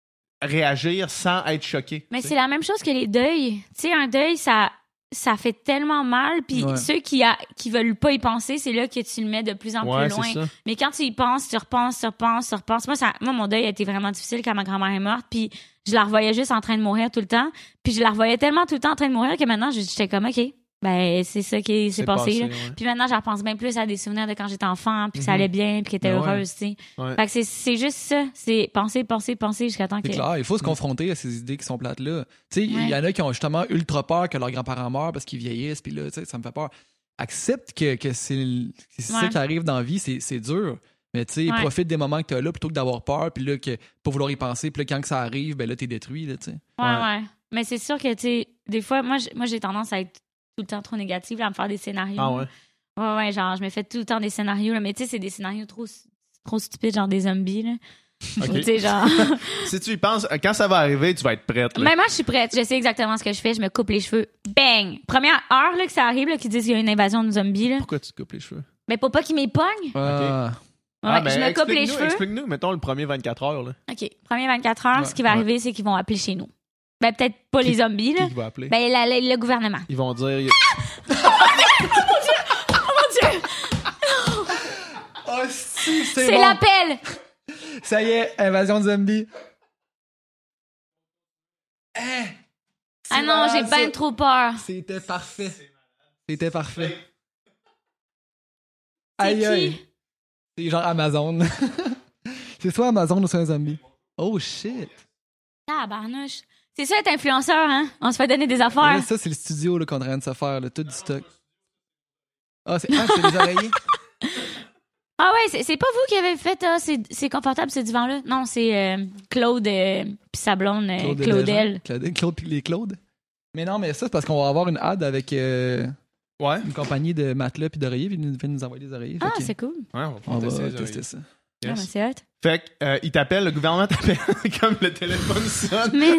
réagir sans être choquée. Mais tu sais. c'est la même chose que les deuils. Tu sais, un deuil, ça, ça fait tellement mal. Puis Ouais. ceux qui, a, qui veulent pas y penser, c'est là que tu le mets de plus en Ouais, plus loin. c'est ça. Mais quand tu y penses, tu repenses, tu repenses, tu repenses. Moi, ça, moi, mon deuil a été vraiment difficile quand ma grand-mère est morte. Puis je la revoyais juste en train de mourir tout le temps. Puis je la revoyais tellement tout le temps en train de mourir que maintenant, j'étais comme, OK, ben c'est ça qui s'est C'est passé. là. ouais. Puis maintenant, je repense bien plus à des souvenirs de quand j'étais enfant, puis que ça Mhm. allait bien, puis qu'elle était Ben ouais. heureuse, tu sais. Ouais. Fait que c'est, c'est juste ça. C'est penser, penser, penser jusqu'à temps que... C'est clair, il faut se confronter à ces idées qui sont plates-là. Tu sais, il Ouais. y en a qui ont justement ultra peur que leurs grands-parents meurent parce qu'ils vieillissent, puis là, tu sais, ça me fait peur. Accepte que, que c'est, c'est ça Ouais. qui arrive dans la vie, c'est, c'est dur. Mais tu sais, Ouais. profite des moments que t'as là plutôt que d'avoir peur, puis là, que, pour vouloir y penser, puis là, quand que ça arrive, ben là, t'es détruit, là, tu sais. Ouais, Ouais. ouais. Mais c'est sûr que, tu sais, des fois, moi, j- moi, j'ai tendance à être tout le temps trop négative, là, à me faire des scénarios. Ah ouais. Ouais, ouais, genre, je me fais tout le temps des scénarios, là, mais tu sais, c'est des scénarios trop, trop stupides, genre des zombies, là. Ok. Tu sais, genre. Si tu y penses, quand ça va arriver, tu vas être prête. là. Même moi, je suis prête. Je sais exactement ce que je fais. Je me coupe les cheveux. Bang! Première heure, là, que ça arrive, là, qu'ils disent qu'il y a une invasion de zombies, là. Pourquoi tu te coupes les cheveux? Mais pour pas qu'ils m'épognent. Ah. Ouais, Ah, ben, je me coupe les explique-nous, cheveux. Explique-nous, mettons, le premier vingt-quatre heures. Là. OK. Premier vingt-quatre heures, Ouais, ce qui va ouais. arriver, c'est qu'ils vont appeler chez nous. Ben, peut-être pas Qui- les zombies, là. Qui va appeler? Ben, la- la- le gouvernement. Ils vont dire... Mon Dieu! Oh, si, c'est, C'est bon. l'appel! Ça y est, invasion de zombies. Hein? C'est Ah non, j'ai malade, bien ça. trop peur. C'était parfait. C'était parfait. C'est Aïe, qui? aïe. C'est genre Amazon. C'est soit Amazon ou soit un zombie. Oh shit. Tabarnouche. C'est ça être influenceur, hein? On se fait donner des affaires. Là, ça, c'est le studio là, qu'on est en train de se faire, là, tout du stock. Ah, c'est, ah, c'est les oreillers. Ah ouais, c'est, c'est pas vous qui avez fait ah, c'est, c'est confortable ce divan-là? Non, c'est euh, Claude euh, pis sa blonde euh, Claude Claudel. Claude, Claude pis les Claude. Mais non, mais ça, c'est parce qu'on va avoir une ad avec euh, Ouais. une compagnie de matelas pis d'oreillers, puis ils nous, nous envoyer des oreillers. Fait Ah, que c'est cool. Ouais, on va on pouvoir va tester, les tester oreillers. ça. Ah, Yes. ben, c'est hot. Fait que, euh, il t'appelle, le gouvernement t'appelle comme le téléphone sonne. Mais.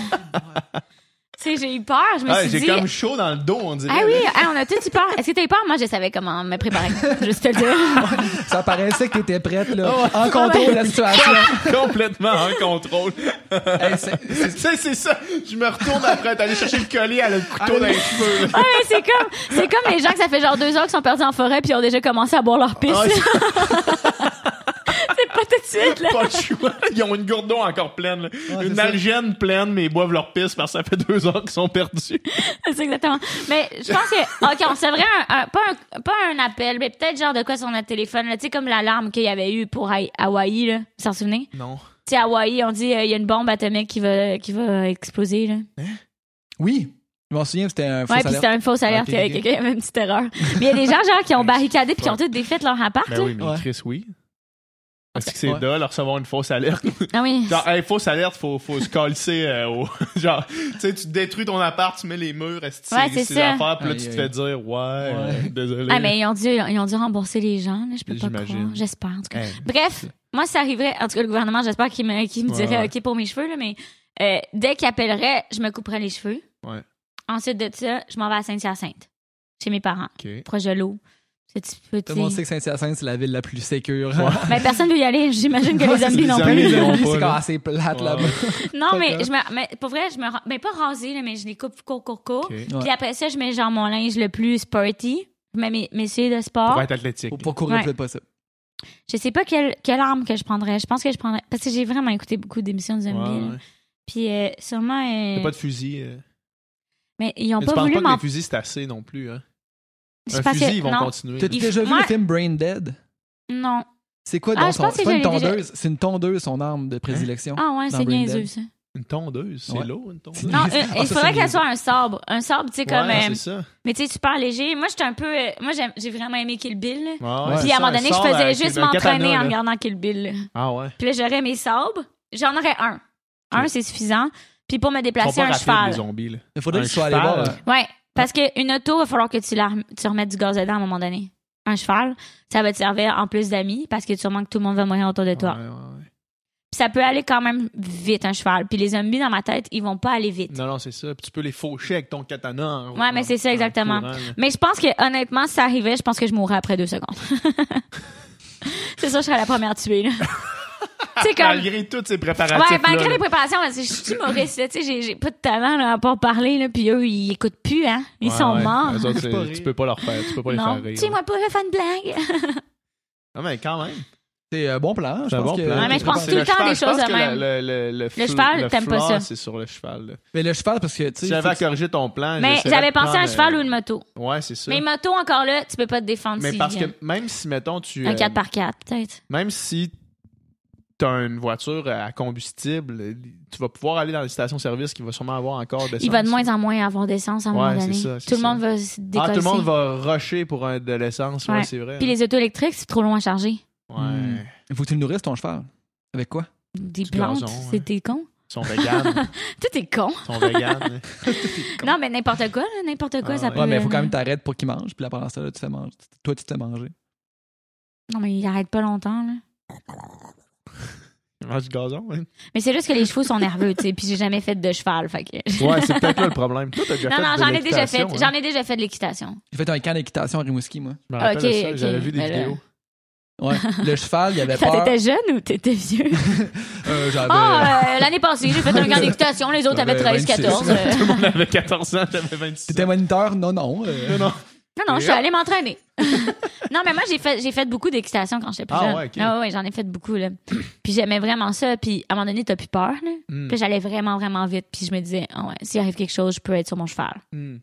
Tu sais, j'ai eu peur. Je me Ah, suis j'ai dit. comme chaud dans le dos, on dirait. Ah oui, là. ah, on a tous eu peur. Est-ce que t'as eu peur? Moi, je savais comment me préparer. Juste te le dire. Ça paraissait que t'étais prête, là, Oh, en contrôle de la situation. Complètement en contrôle. Hey, c'est- c'est- c'est, c'est ça. Je me retourne après, t'allais chercher le collier, elle a le couteau dans les cheveux. Ah, mais c'est comme, c'est comme les gens que ça fait genre deux heures qu'ils sont perdus en forêt puis ils ont déjà commencé à boire leur pisse. Ah, C'est pas tout de suite, là. pas le choix. Ils ont une gourde d'eau encore pleine. là. Ouais, une c'est ça. algène pleine, mais ils boivent leur pisse parce que ça fait deux heures qu'ils sont perdus. C'est exactement. Mais je pense que, OK, on savrait un, un- pas, un, pas un appel, mais peut-être genre de quoi sur notre téléphone, là. Tu sais, comme l'alarme qu'il y avait eu pour Haï- Hawaï, là. Vous vous en souvenez? Non. Tu sais, Hawaï, on dit, euh, il y a une bombe atomique qui va, qui va exploser, là. Oui, je m'en souviens, c'était un faux Ouais, puis c'était une fausse alerte, Ok, qu'il y ok. avait quelqu'un qui avait une petite erreur. Mais il y a des gens, genre, qui ont barricadé puis qui ont tous défait leur appart, Ben là. oui, mais Ouais. Chris, oui. Est-ce que c'est Ouais. dole de recevoir une fausse alerte? Ah oui. Genre, hey, fausse alerte, faut, faut se calisser euh, au. Genre, tu sais, tu détruis ton appart, tu mets les murs, est-ce que Ouais, c'est ces ça. affaires, puis là, Aïe, tu te aïe. fais dire, ouais, euh, désolé. Ah, mais ils ont dû, ils ont dû rembourser les gens, là. Je peux pas J'imagine. croire. J'espère, en tout cas. Hey, Bref, moi, ça arriverait. En tout cas, le gouvernement, j'espère qu'il me, qu'il me Ouais, dirait ouais. OK pour mes cheveux, là, mais euh, dès qu'il appellerait, je me couperais les cheveux. Ouais. Ensuite de ça, je m'en vais à Saint-Hyacinthe, chez mes parents, OK. proche de l'eau. Petit Tout le monde petit. sait que Saint-Hyacinthe, c'est la ville la plus sécure. Mais personne veut y aller. J'imagine que Ouais, les c'est zombies les non zombies, plus. Les ils ont zombies, pas, c'est là. quand assez plate Ouais. là-bas. Non, Pas mais grave. je me, mais pour vrai, je me, rends- ben pas rasée là, mais je les coupe court, court, court. OK. Ouais. Puis après ça, je mets genre mon linge le plus sporty. Je mets mes, mes souliers de sport. Pour être athlétique. Pour, pour courir Ouais. plus vite possible. Je sais pas quelle, quelle arme que je prendrais. Je pense que je prendrais. Parce que j'ai vraiment écouté beaucoup d'émissions de zombies. Ouais, là. ouais. Puis euh, sûrement. euh, T'as pas de fusil. euh. Mais ils ont Mais pas tu penses voulu pas que m'en. les fusils, c'est assez non plus, hein? Je Un pense fusil, que- ils vont non. continuer. T'as là. Il- déjà vu moi- le film Brain Dead? Non. C'est quoi Ah, donc je son- pense que c'est pas je une l'ai déjà- tondeuse, c'est une tondeuse son arme de prédilection. Ah ouais, Dans c'est Brain niaiseux, Dead. ça. Une tondeuse, c'est Ouais. lourd, une tondeuse. Non, Ah, une- il ça, faudrait c'est qu'elle les- soit un sabre. Un sabre, tu sais, comme. Ouais, euh, c'est ça. mais tu sais, super léger. Moi, j'étais un peu. euh, moi, j'aime- j'ai vraiment aimé Kill Bill. là. Ouais, Ouais. Puis c'est à un ça, moment donné, je sort faisais avec juste un m'entraîner katana, en là. regardant Kill Bill. là. Ah ouais. Puis là, j'aurais mes sabres. J'en aurais un. Un, c'est suffisant. Puis pour me Ils sont déplacer, pas un rapides, cheval. les zombies, là. Il faudrait Un que tu sois allé cheval, voir. euh, euh, Ouais, parce qu'une auto, il va falloir que tu, la rem- tu remettes du gaz dedans à un moment donné. Un cheval, ça va te servir en plus d'amis parce que sûrement que tout le monde va mourir autour de toi. Ouais, ouais, ouais. Puis ça peut aller quand même vite, un cheval. Puis les zombies, dans ma tête, ils vont pas aller vite. Non, non, c'est ça. Puis tu peux les faucher avec ton katana. En, Ouais, mais c'est ça, en exactement. courant, là. Mais je pense que honnêtement, si ça arrivait, je pense que je mourrais après deux secondes. C'est ça, je serais la première tuée. Là. C'est comme. Malgré tous ces préparatifs. Ouais, malgré là, les préparations, parce que je suis humoriste, là, tu sais, j'ai, j'ai pas de talent là, à part parler, là, puis eux, ils écoutent plus, hein. Ils Ouais, sont ouais. morts. Eux autres, Faut pas c'est- rire. tu peux pas leur faire. Tu peux pas les Non, faire rire. tu sais, moi, pas faire une blague. Non, mais quand même. C'est un bon plan. Je C'est un pense bon que. plan. Ouais, mais je pense C'est tout le temps cheval. des Je pense choses que de même. Le, le, le, Le fl- cheval, le t'aimes pas flaw, ça. c'est sur le cheval. Là. Mais le cheval, parce que, tu sais. Si j'avais faut à que- corriger ton plan, Mais j'essaierais j'avais de pensé à un prendre, cheval euh, ou une moto. Ouais, c'est ça. Mais moto, encore là, tu peux pas te défendre Mais s'ils parce que viennent. même si, mettons, tu. Un euh, quatre par quatre, peut-être. Même si tu as une voiture à combustible, tu vas pouvoir aller dans les stations-service qui va sûrement avoir encore d'essence. Il va de moins en moins avoir d'essence à un Ouais, moment c'est donné. ça, c'est Tout le ça. monde va se Ah, décoller. tout le monde va rusher pour un, de l'essence. Ouais, Ouais. c'est vrai. Puis les autos électriques, c'est trop long à charger. Ouais. Hmm. Il faut que tu le nourrisses, ton cheval. Avec quoi? Des Du plantes, gazon, ouais. c'est t'es con. Ils sont véganes. Tout est con. Ils sont véganes. Non, mais n'importe quoi, là, n'importe quoi, Ah ça ouais. peut... Ouais, mais il faut quand même t'arrêter pour qu'il mange. Puis là, pendant ça, là, tu fais manger. Toi, tu te fais manger. Non, mais il arrête pas longtemps, là. Ils mangent du gazon, ouais. Mais c'est juste que les chevaux sont nerveux, tu sais, puis j'ai jamais fait de cheval, fait que... Ouais, c'est peut-être là le problème. Toi, t'as déjà Non, fait non, de j'en ai déjà fait. l'équitation, hein? J'en ai déjà fait de l'équitation. J'ai fait un camp d'équitation à Rimouski, moi. Je me rappelle Ok, de ça, ok. j'avais vu des Mais là- vidéos. Ouais. Le cheval, il avait Quand peur. t'étais jeune ou t'étais vieux? Euh, j'avais. Ah, euh, l'année passée, j'ai fait un camp d'équitation, les autres avaient J'avais treize, quatorze. euh. Tout le monde avait quatorze ans, j'avais vingt-six T'étais ans. moniteur? Non, non. euh, Non, non. Non, non, je suis allée m'entraîner. Non, mais moi, j'ai fait, j'ai fait beaucoup d'équitation quand j'étais plus Ah jeune. ouais, ok. Ah ouais, j'en ai fait beaucoup, là. Puis j'aimais vraiment ça. Puis à un moment donné, t'as plus peur, là. Hmm. Puis j'allais vraiment, vraiment vite. Puis je me disais, ah ouais, s'il arrive quelque chose, je peux être sur mon cheval. Hmm.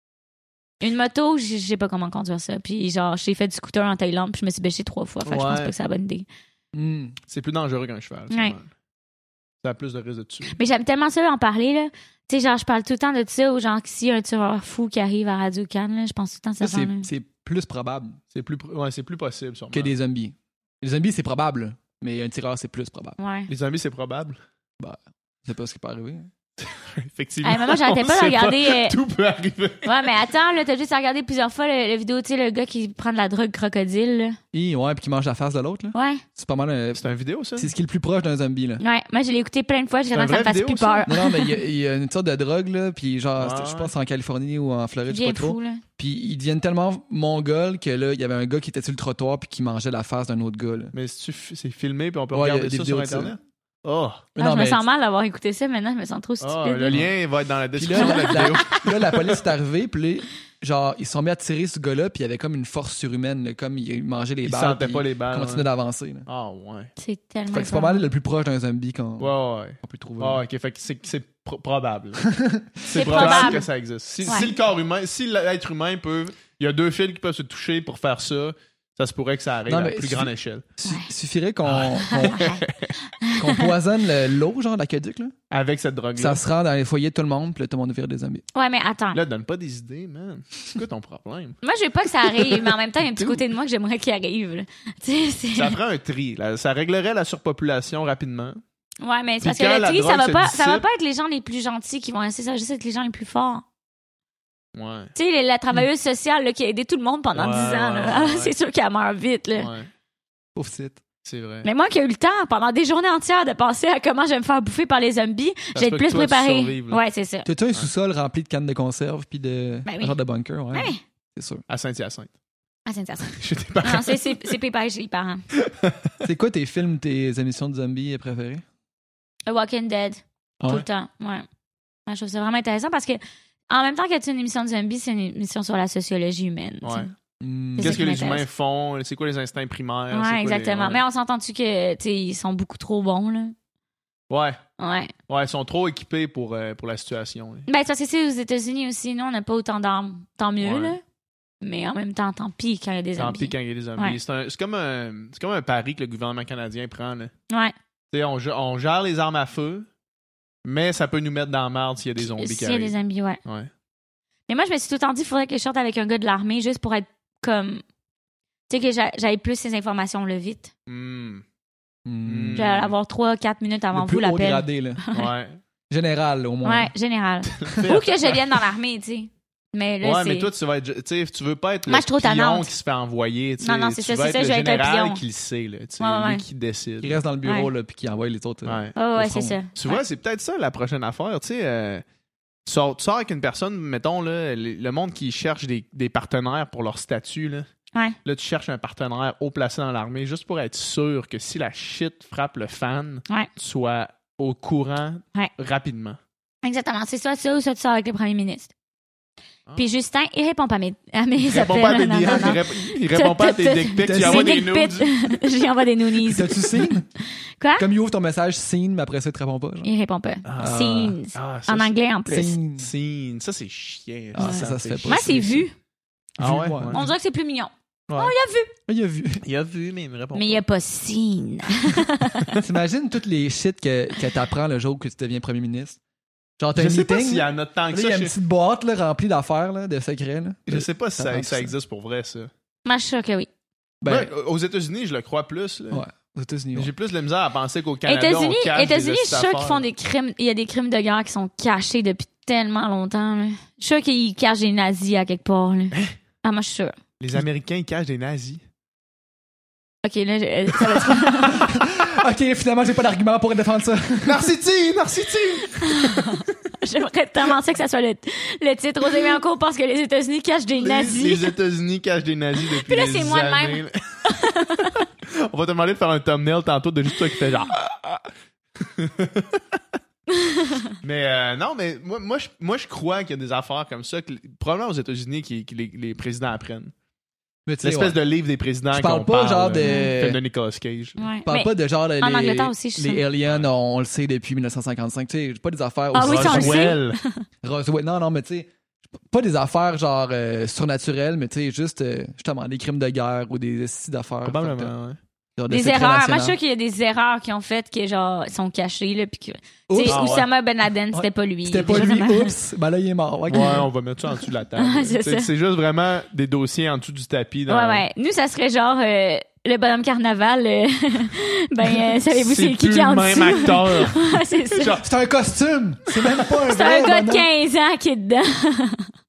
Une moto, je je sais pas comment conduire ça. Puis genre, j'ai fait du scooter en Thaïlande, puis je me suis bêchée trois fois. Fait que je pense Ouais. pas que c'est la bonne idée. hmm. C'est plus dangereux qu'un cheval. Ouais. sûrement. Ça a plus de risque de tuer. Mais j'aime tellement ça en parler, là. Tu sais, genre, je parle tout le temps de ça, ou genre, s'il y a un tueur fou qui arrive à Radio Cannes, là, je pense tout le temps Ça, à ça. c'est là. c'est plus probable C'est plus, ouais, c'est plus possible, sûrement. que des zombies. Les zombies, c'est probable. Mais un tireur, c'est plus probable. Ouais. Les zombies, c'est probable. Je sais pas ce qui peut arriver. Effectivement. Hey, mais moi, j'arrêtais On pas de sait regarder, euh, Tout peut arriver. Ouais, mais attends, là, t'as juste à regarder plusieurs fois le, le vidéo, tu sais, le gars qui prend de la drogue crocodile, là. Et ouais, puis qui mange la face de l'autre, là. Ouais. C'est pas mal. euh, C'est une vidéo, ça? C'est ce qui est le plus proche d'un zombie, là. Ouais. Moi, je l'ai écouté plein de fois jusqu'à C'est temps que un ça me vrai fasse plus vidéo, ça? peur. Non, non, mais il y, a- il y a une sorte de drogue, là, puis genre, Ouais, c'est- je ouais. pense en Californie ou en Floride, je sais Bien pas trop. fou, là. Puis ils deviennent tellement mongols que là, il y avait un gars qui était sur le trottoir puis qui mangeait la face d'un autre gars, là. Mais c'est c'est filmé, puis on peut Ouais, il y a regarder des ça vidéos sur de ça. Internet? Oh! Mais Ah, non, je me mais sens mal d'avoir écouté ça, maintenant, je me sens trop Ah, stupide. le lien va être dans la Puis description là, de la la, vidéo. là, la police est arrivée, puis là, genre, ils se sont mis à tirer ce gars-là, puis il y avait comme une force surhumaine, là, comme il mangeait les Il balles. sentait puis pas les il balles. continuait ouais. d'avancer, là. Ah, ouais. C'est tellement. Fait que c'est pas mal le plus proche d'un zombie qu'on Ouais, ouais. qu'on peut trouver. Ah, ok, fait que c'est c'est pro- probable. C'est probable probable. que ça existe. Si, Ouais. si le corps humain, si l'être humain peut. Il y a deux fils qui peuvent se toucher pour faire ça, ça se pourrait que ça arrive Non, à mais plus si- grande échelle. Su- Suffirait qu'on qu'on- qu'on poisonne le- l'eau, genre l'aqueduc, là. Avec cette drogue-là. Ça se rend dans les foyers de tout le monde, puis là, tout le monde vire des zombies. Ouais, mais attends. Là, donne pas des idées, man. C'est quoi ton problème? Moi, je veux pas que ça arrive, mais en même temps, il y a un petit côté de moi que j'aimerais qu'il arrive, là. Tu sais, c'est. Ça ferait un tri. Là. Ça réglerait la surpopulation rapidement. Ouais, mais c'est parce Puis que quand le la tri, ça drogue va se pas, ça va dissipe- pas être les gens les plus gentils qui vont essayer ça, juste être les gens les plus forts. Ouais. Tu sais, la travailleuse sociale, là, qui a aidé tout le monde pendant Ouais, dix ans, ouais, là. ouais, ouais. C'est sûr qu'elle meurt vite, là. Ouais. Pauvre site. C'est vrai. Mais moi qui ai eu le temps, pendant des journées entières, de penser à comment je vais me faire bouffer par les zombies, se j'ai être peut plus que toi, tu préparée. survives, là. Ouais, c'est ça. T'as-tu un sous-sol rempli de cannes de conserve puis de Ben oui. un genre de bunker, ouais. Ouais. C'est sûr. À Saint-Hyacinthe. Ah, c'est intéressant. Chez tes parents. Non, c'est, c'est, c'est préparé chez les parents. C'est quoi tes films, tes émissions de zombies préférées? A Walking Dead. Ah Tout ouais? le temps. Ouais. Ouais, je trouve ça vraiment intéressant parce que, en même temps que c'est une émission de zombies, c'est une émission sur la sociologie humaine. tu sais. Ouais. Hmm. C'est Qu'est-ce ça que qui les humains m'intéresse. font? C'est quoi les instincts primaires? C'est quoi Ouais, les- exactement. ouais. Mais on s'entend-tu que, tu sais, ils sont beaucoup trop bons, là? Ouais. Ouais. Ouais, ils sont trop équipés pour, euh, pour la situation. là. Ben, c'est parce que c'est aux États-Unis aussi. Nous, on n'a pas autant d'armes. Tant mieux, Ouais. là. Mais en même temps, tant pis quand il y a des Tant zombies. pis quand il y a des zombies. Ouais. C'est un- c'est comme, un, c'est comme un pari que le gouvernement canadien prend. Là. Ouais. Tu sais, On, ge- on gère les armes à feu, Mais ça peut nous mettre dans la merde s'il y a des zombies qui S'il y a arrivent. des zombies, ouais. Ouais. Mais moi, je me suis tout le temps dit qu'il faudrait que je sorte avec un gars de l'armée juste pour être comme. Tu sais, que j'a- j'avais plus ces informations-là vite. Hmm. Hmm. J'allais avoir trois quatre minutes avant Le vous plus haut l'appel. gradé, là. Ouais. Général, au moins. Ouais, général. Ou que je vienne dans l'armée, tu sais. Mais là, Ouais, c'est. mais toi, tu vas être, tu sais, tu veux pas être Moi, le je suis trop pion tannante. qui se fait envoyer. Tu sais. Non, non, c'est Tu ça, vas c'est être ça, le je vais être un général pion. qui le sait, là, tu sais, Ouais, ouais, lui ouais. qui décide. Qui reste dans le bureau, Ouais. là, puis qui envoie les autres. là. Ouais. Oh, ouais, au c'est front. ça. Tu Ouais. vois, c'est peut-être ça la prochaine affaire. Tu sais, euh, tu, sors, tu sors avec une personne, mettons, là, le, le monde qui cherche des, des partenaires pour leur statut. Là. Ouais. Là, tu cherches un partenaire haut placé dans l'armée juste pour être sûr que si la shit frappe le fan, Ouais. tu sois au courant Ouais. rapidement. Exactement. C'est soit ça ou soit tu sors avec le premier ministre. Ah. Puis Justin, il répond pas à mes, à mes Il répond appels. pas à tes Non, D M, non, il, non. répond, il répond pas à tes dick pics, il envoie C'est des dick nudes. pic. J'y envoie des noonies. T'as-tu signe? Quoi? Comme il ouvre ton message, signe, mais après ça, il te répond pas. Genre. Il répond pas. Ah. Scenes. Ah, ça, En c'est- anglais, en plus. Signe. Scene. Ça, c'est chiant. Ah, ça, ça se fait pas. Moi, c'est vu. Ah ouais? Vu, ouais. Ouais. On dirait que c'est plus mignon. Ouais. Oh, il a vu. Ah, il a vu. Il a vu, mais il me répond Mais il pas. n'y a pas scene. T'imagines toutes les shit que, que t'apprends le jour que tu deviens premier ministre? Genre, t'as Je un sais pas meeting. s'il y là, en a tant que il y a ça. une Je petite boîte là, remplie d'affaires, là, de secrets. Là. je sais pas si Ça ça, rend ça ça. existe pour vrai, ça. Moi, je suis sûre que oui. Ben, Moi, aux États-Unis, je le crois plus. Là. ouais, aux États-Unis. Mais ouais. J'ai plus de misère à penser qu'au Canada, États-Unis, on cache États-Unis, des je suis sûre qu'ils affaires. font des crimes. Il y a des crimes de guerre qui sont cachés depuis tellement longtemps. Là. Je suis sûre qu'ils cachent des nazis à quelque part. Là. Ah, moi, je suis sûre. Les Américains, ils cachent des nazis. OK, là, je- euh, ça va être... Ok, finalement, j'ai pas d'argument pour défendre ça. Narcity! Narcity! J'aimerais tellement ça que ça soit le, le titre. Rosé Bianco pense que les États-Unis cachent des Les, nazis. les États-Unis cachent des nazis depuis Puis là, des c'est moi de années. On va te demander de faire un thumbnail tantôt de juste toi qui fait genre... mais euh, non, mais moi, moi, je, moi, je crois qu'il y a des affaires comme ça, que, probablement aux États-Unis, qui, que les, les présidents apprennent. Mais tu sais, L'espèce ouais. de livre des présidents Je parle qu'on pas, parle, genre, euh, de- film de Nicolas Cage. là. Ouais. Je parle Mais- pas de genre les, en Angleterre aussi, je les sais. aliens, on, on le sait depuis dix-neuf cent cinquante-cinq. Tu sais, pas des affaires Ah oui, aussi- ça, on le sait. Roswell. Roswell. Non, non, mais tu sais, pas des affaires genre euh, surnaturelles, mais tu sais, juste euh, justement des crimes de guerre ou des styles d'affaires. Probablement, ouais. Genre de Des secrets erreurs. Moi, je nationaux. suis sûre qu'il y a des erreurs qui ont fait que, genre, ils sont cachés, là, puis que... Oups. Tu sais, Ah, ouais. Oussama Ben Laden, c'était Ouais. pas lui. C'était Puis pas lui, justement- oups, ben là, il est mort. Ok. Ouais, on va mettre ça en dessous de la table. Ah, c'est C'est ça. c'est juste vraiment des dossiers en dessous du tapis. Dans... Ouais, ouais. Nous, ça serait genre euh, le bonhomme carnaval. euh, ben, euh, savez-vous c'est, qui plus qui est en le même dessous? acteur. Ouais, c'est ça. Genre, C'est un costume! C'est même pas un C'est vrai un gars de bonhomme. quinze ans qui est dedans.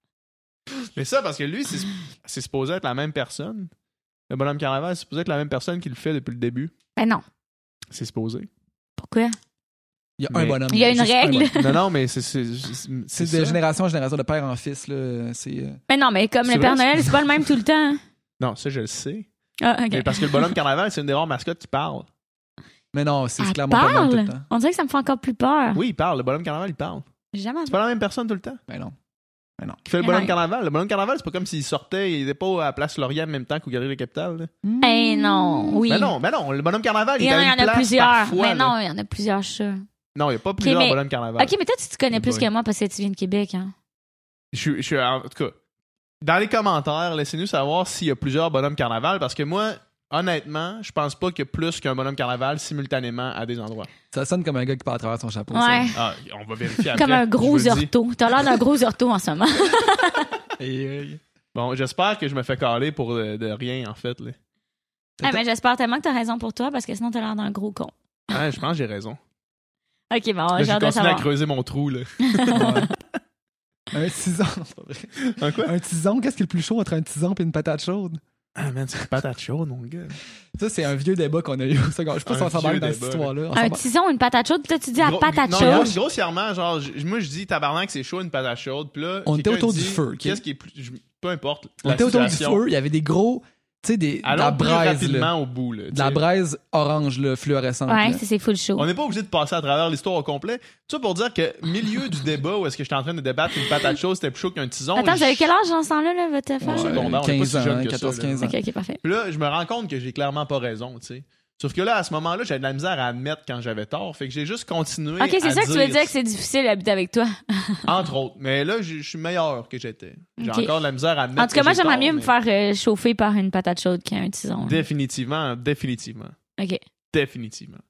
mais ça, parce que lui, c'est c'est supposé être la même personne. Le bonhomme carnaval, c'est supposé être la même personne qui le fait depuis le début. Ben non. C'est supposé. Pourquoi? Il y a Mais- un bonhomme. Il y a une juste un règle. bonhomme. Non, non, mais c'est c'est c'est- C'est c'est de ça. génération en génération, de père en fils. Là. C'est, euh, Mais non, mais comme C'est le Père vrai, Noël, c'est pas le même tout le temps. Non, ça, je le sais. Ah, OK. Mais parce que le bonhomme carnaval, c'est une des rares mascottes qui parle. Mais non, c'est Elle clairement pas le même tout parle? le temps. On dirait que ça me fait encore plus peur. Oui, il parle. Le bonhomme carnaval, il parle. J'ai jamais C'est pas la même personne tout le temps. Mais non. Qui fait le Mais bonhomme non. carnaval. Le bonhomme carnaval, c'est pas comme s'il sortait, il était pas à la place Laurier en même temps qu'au Galerie de la Capitale. là. Eh non, oui. Ben non, ben non, le bonhomme carnaval, il, Il y est en à a, il y une en a place plusieurs. parfois, Mais là. non, il y en a plusieurs, je suis sûre. Non, il n'y a pas plusieurs mais- bonhommes carnaval. OK, mais toi, tu te connais Eh plus boy. que moi parce que tu viens de Québec. Hein? Je, suis- je suis en tout cas, dans les commentaires, laissez-nous savoir s'il y a plusieurs bonhommes carnaval parce que moi, honnêtement, je pense pas qu'il y a plus qu'un bonhomme carnaval simultanément à des endroits. Ça sonne comme un gars qui parle à travers son chapeau. Ouais. Ah, on va vérifier après. Comme un gros je vous le dis. orto. T'as l'air d'un gros orto en ce moment. Ça. Et, euh, Bon, j'espère que je me fais caler pour de, de rien, en fait. Là. Ah, mais j'espère tellement que t'as raison pour toi parce que sinon t'as l'air d'un gros con. Ah, je pense que j'ai raison. OK, bon, Là, j'ai j'ai hâte de continué à savoir. creuser mon trou. Là. ouais. Un tison, c'est pas vrai. Un quoi? Un tison, qu'est-ce qui est le plus chaud entre un tison et une patate chaude? Ah, man, c'est une patate chaude, mon gars. Ça, c'est un vieux débat qu'on a eu au secondaire. Je sais pas si Un on s'embarque vieux dans cette débat, histoire-là. On Un s'embarque- tison, une patate chaude, puis toi, tu dis à Gros- patate non, chaude. gros- grossièrement, genre, j- moi, je dis tabarnak, c'est chaud, une patate chaude. Puis là, On était quelqu'un autour du dit, feu, ok? Qu'est-ce qui est plus. je- Peu importe. On la était autour du situation. feu, il y avait des gros, tu sais, des, de Allons la plus braise, rapidement là. au bout. Là, De la tu sais. braise orange, là, fluorescente. Ouais, là. c'est, c'est full chaud. On n'est pas obligé de passer à travers l'histoire au complet. Tout ça pour dire que milieu du débat où est-ce que j'étais en train de débattre une patate chaude, c'était plus chaud qu'un tison. Attends, je- vous avez quel âge dans ce temps-là, là, votre affaire? Ouais. Ouais, secondaire, on est pas quinze si ans, jeune que quatorze ça, là. quinze ans. OK, OK, parfait. Puis là, je me rends compte que j'ai clairement pas raison, tu sais. Sauf que là, à ce moment-là, j'avais de la misère à admettre quand j'avais tort. Fait que j'ai juste continué. OK, c'est à ça que tu veux dire que c'est difficile d'habiter avec toi. Entre autres. Mais là, je je suis meilleur que j'étais. J'ai Ok. encore de la misère à admettre. En tout cas, que moi, j'ai j'aimerais tort, mieux me mais faire euh, chauffer par une patate chaude qu'un tison. là. Définitivement, définitivement. OK. Définitivement.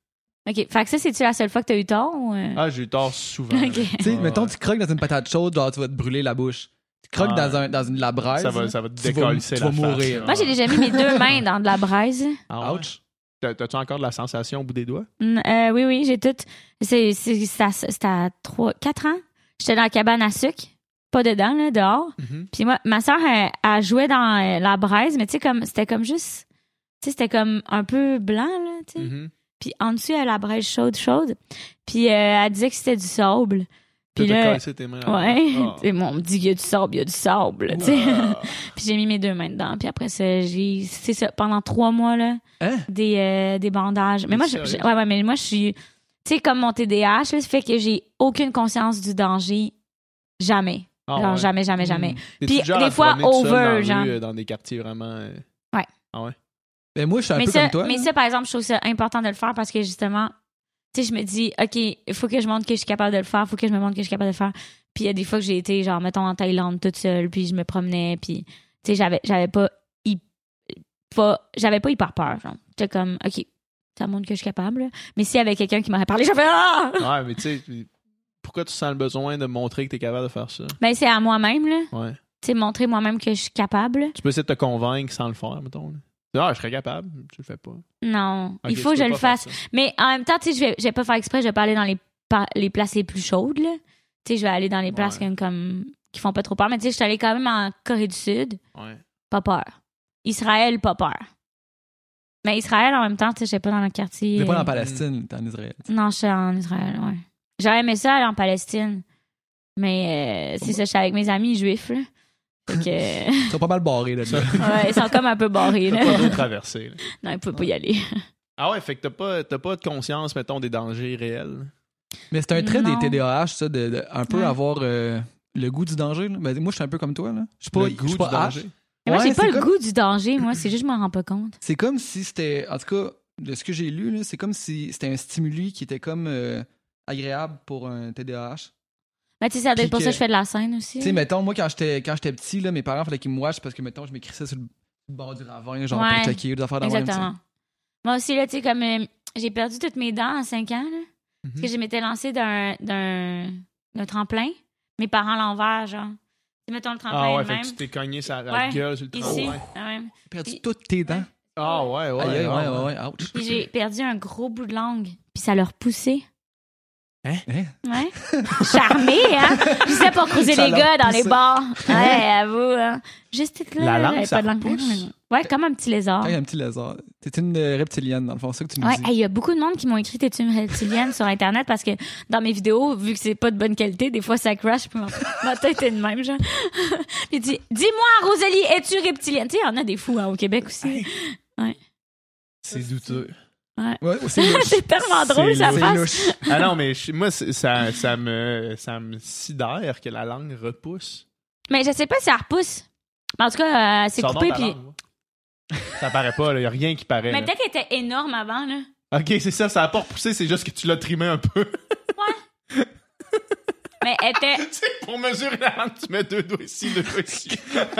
OK. Fait que ça, c'est-tu la seule fois que t'as eu tort ou... euh? Ah, j'ai eu tort souvent. OK. Tu sais, Ouais, mettons, ouais. tu croques dans une patate chaude, genre, tu vas te brûler la bouche. Tu croques Ah, dans, un, dans une, la braise. Ça va, ça va te tu vas- décalisser tu la vas face. mourir. Moi, j'ai déjà mis mes deux mains dans de la braise. Ah ouais? Ouch. T'as- T'as-tu encore de la sensation au bout des doigts? Mm, euh, oui, oui, j'ai tout. C'est, c'est, c'est à- c'était à trois, quatre ans. J'étais dans la cabane à sucre. Pas dedans, là, dehors. Mhm. Puis moi, ma soeur, elle, elle jouait dans euh, la braise, mais tu sais, comme, c'était comme juste, tu sais, c'était comme un peu blanc, là, tu sais. Mhm. Puis en dessous, elle a la braise chaude, chaude. Puis euh, elle disait que c'était du sable. Puis T'as là, décalissé tes mains. ouais, Ah. tu sais, moi, on me dit qu'il y a du sable, il y a du sable, tu sais. Ah. Puis j'ai mis mes deux mains dedans. Puis après ça, j'ai, c'est ça, pendant trois mois, là, Hein? des, euh, des bandages. Mais T'es moi, je, sérieux? je- ouais, ouais, mais moi, je suis, tu sais, comme mon T D A H, là, ça fait que j'ai aucune conscience du danger. Jamais. Ah genre, ouais. jamais, jamais, jamais. Hmm. T'es-tu Puis du genre des à te fois, promener tout seul over, dans la genre. rue, euh, dans des quartiers vraiment. euh, Ouais. Ah ouais. Mais moi, je suis un Mais peu ça, comme toi. mais là. ça, par exemple, je trouve ça important de le faire parce que justement, tu sais, je me dis, OK, il faut que je montre que je suis capable de le faire, il faut que je me montre que je suis capable de le faire. Puis il y a des fois que j'ai été, genre, mettons, en Thaïlande toute seule, puis je me promenais, puis, tu sais, j'avais, j'avais pas, hy- pas, j'avais pas hyper peur, genre. J'étais comme, OK, ça montre que je suis capable, là. Mais s'il y avait quelqu'un qui m'aurait parlé, j'aurais fait, ah! Ouais, mais tu sais, pourquoi tu sens le besoin de montrer que t'es capable de faire ça? Ben, c'est à moi-même, là. Ouais. Tu sais, montrer moi-même que je suis capable. Tu peux essayer de te convaincre sans le faire, mettons. là. Ah, je serais capable, tu le fais pas. Non, Ok, il faut tu que je peux le pas faire fasse. ça. Mais en même temps, tu sais, je vais, je vais pas faire exprès, je vais pas aller dans les, pa- les places les plus chaudes, là. Tu sais, je vais aller dans les places Ouais. comme, comme- qui font pas trop peur. Mais tu sais, je suis allée quand même en Corée du Sud, Ouais. pas peur. Israël, pas peur. Mais Israël, en même temps, tu sais, je sais pas dans le quartier. T'es pas euh, en Palestine, t'es en Israël. Non, je suis en Israël, ouais. J'aurais aimé ça aller en Palestine. Mais euh, c'est ça, je suis avec mes amis juifs, là. Fait que, Ils sont pas mal barrés, là. Ça- ouais, ils sont comme un peu barrés, T'as là. pas d'eau traversée. là. Non, ils peuvent pas y aller. Ah ouais, fait que t'as pas, t'as pas de conscience, mettons, des dangers réels. Mais c'est un trait Non. des T D A H, ça, de, de un peu Ouais. avoir euh, le goût du danger. Là. Ben, moi, je suis un peu comme toi. Là. Je suis pas, Le je goût suis du pas danger. H. Mais moi, Ouais, j'ai pas c'est le comme- goût du danger, moi. C'est juste, je m'en rends pas compte. C'est comme si c'était, en tout cas, de ce que j'ai lu, là, c'est comme si c'était un stimuli qui était comme euh, agréable pour un T D A H. Mais tu sais, ça doit être Puis pour ça que- que je fais de la scène aussi. Tu sais, mettons, moi, quand j'étais, quand j'étais petit, là, mes parents, fallait qu'ils me watchent parce que, mettons, je m'écrissais sur le bord du ravin, genre, Ouais. pour checker des affaires dans Exactement. Moi aussi, là, tu sais, comme euh, j'ai perdu toutes mes dents à cinq ans, là, parce Mhm. que je m'étais lancée d'un, d'un, d'un tremplin. Mes parents à l'envers, genre. Tu sais, mettons le tremplin Ah ouais, de fait même. que tu t'es cogné sa la Ouais, gueule sur le Ici, tramway. de même. perdu Puis- toutes tes dents. Ah ouais, ouais. Aïe, aïe, ah, ouais, ouais, ouais, ouch. Puis j'ai perdu un gros bout de langue. Puis ça leur poussait. Hein? Ouais. Charmé, hein? Je sais pour creuser Ça les leur gars dans les poussait. bars. Ouais, avoue, hein. Juste être là. La langue, j'avais ça pas de langue. repousse? Ouais, comme un petit lézard. Ah, il y a un petit lézard. T'es une euh, reptilienne, dans le fond, c'est ça que tu me Ouais, dis. il y a beaucoup de monde qui m'ont écrit t'es-tu une reptilienne sur Internet parce que dans mes vidéos, vu que c'est pas de bonne qualité, des fois ça crash, puis ma, ma tête est de même, genre. Puis il dit dis-moi, Rosalie, es-tu reptilienne? Tu sais, il y en a des fous hein, au Québec aussi. C'est douteux. Ouais, c'est louche. C'est tellement drôle, C'est ça louche. C'est passe. louche. Ah non, mais je- moi, c'est- ça, ça, me, ça me sidère que la langue repousse. Mais je sais pas si ça repousse. Mais en tout cas, euh, c'est Sors donc coupé, ta puis. langue, moi. Ça paraît pas, il n'y a rien qui paraît. Mais là. peut-être qu'elle était énorme avant, là. Ok, c'est ça, ça a pas repoussé, c'est juste que tu l'as trimé un peu. Mais elle était. Tu sais, pour mesurer la langue, tu mets deux doigts ici, deux doigts ici.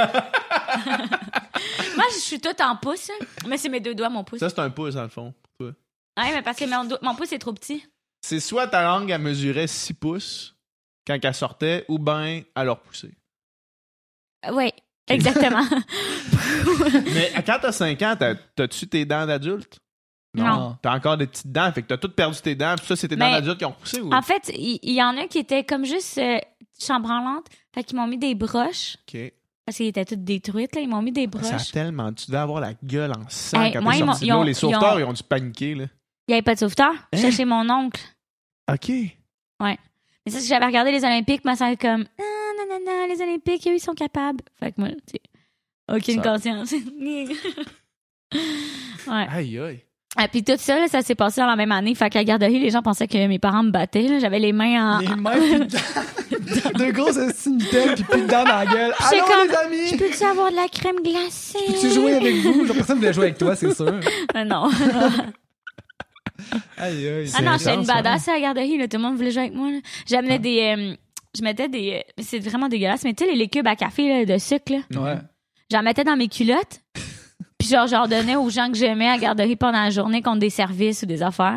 Moi, je suis toute en pouce, hein. Mais c'est mes deux doigts, mon pouce. Ça, c'est un pouce, dans le fond, pour toi. Ouais, mais parce que mon, do- mon pouce est trop petit. C'est soit ta langue, elle mesurait six pouces quand elle sortait, ou ben, elle a repoussé. Euh, Ouais, exactement. Mais quand t'as cinq ans, t'as- t'as-tu tes dents d'adulte? Non. T'as encore des petites dents, fait que t'as toutes perdu tes dents, puis ça, c'est tes dents Mais- d'adulte qui ont repoussé, ou? En fait, il il y, en a qui étaient comme juste euh, chambranlantes. Fait qu'ils m'ont mis des broches. Ok. Parce qu'ils étaient toutes détruites, là. Ils m'ont mis des Ça a broches. tellement... Tu devais avoir la gueule en sang Hey, quand moi, t'es ils sorti m'ont- de l'eau. ils ont- Les sauveteurs, ils ils ont dû paniquer, là. Il n'y avait pas de sauveteur. Je Hein? cherchais mon oncle. OK. Mais ça, si j'avais regardé les Olympiques, ma soeur est comme « Ah, non, non, non, les Olympiques, eux, ils sont capables. » Fait que moi, tu sais, aucune Ça- conscience. Ouais. Aïe, aïe. Ah, puis tout ça, là, ça s'est passé dans la même année. Fait qu'à la garderie, les gens pensaient que mes parents me battaient. là. J'avais les mains en... Les mains pis de dents. Deux grosses estimitaires pis plus de dents dans la gueule. J'étais Allô, comme, les amis! Je peux-tu avoir de la crème glacée? Peux-tu jouer avec vous? Genre, personne voulait jouer avec toi, c'est sûr. Ah, non. Aïe, aïe. Ah non, c'est j'étais une intense, hein. badass à la garderie. Là. Tout le monde voulait jouer avec moi. là. J'amenais des... euh, je mettais des... euh, c'est vraiment dégueulasse. Mais tu sais, les, les cubes à café là, de sucre, là, Ouais. j'en mettais dans mes culottes. Puis genre, j'en donnais aux gens que j'aimais à la garderie pendant la journée contre des services ou des affaires.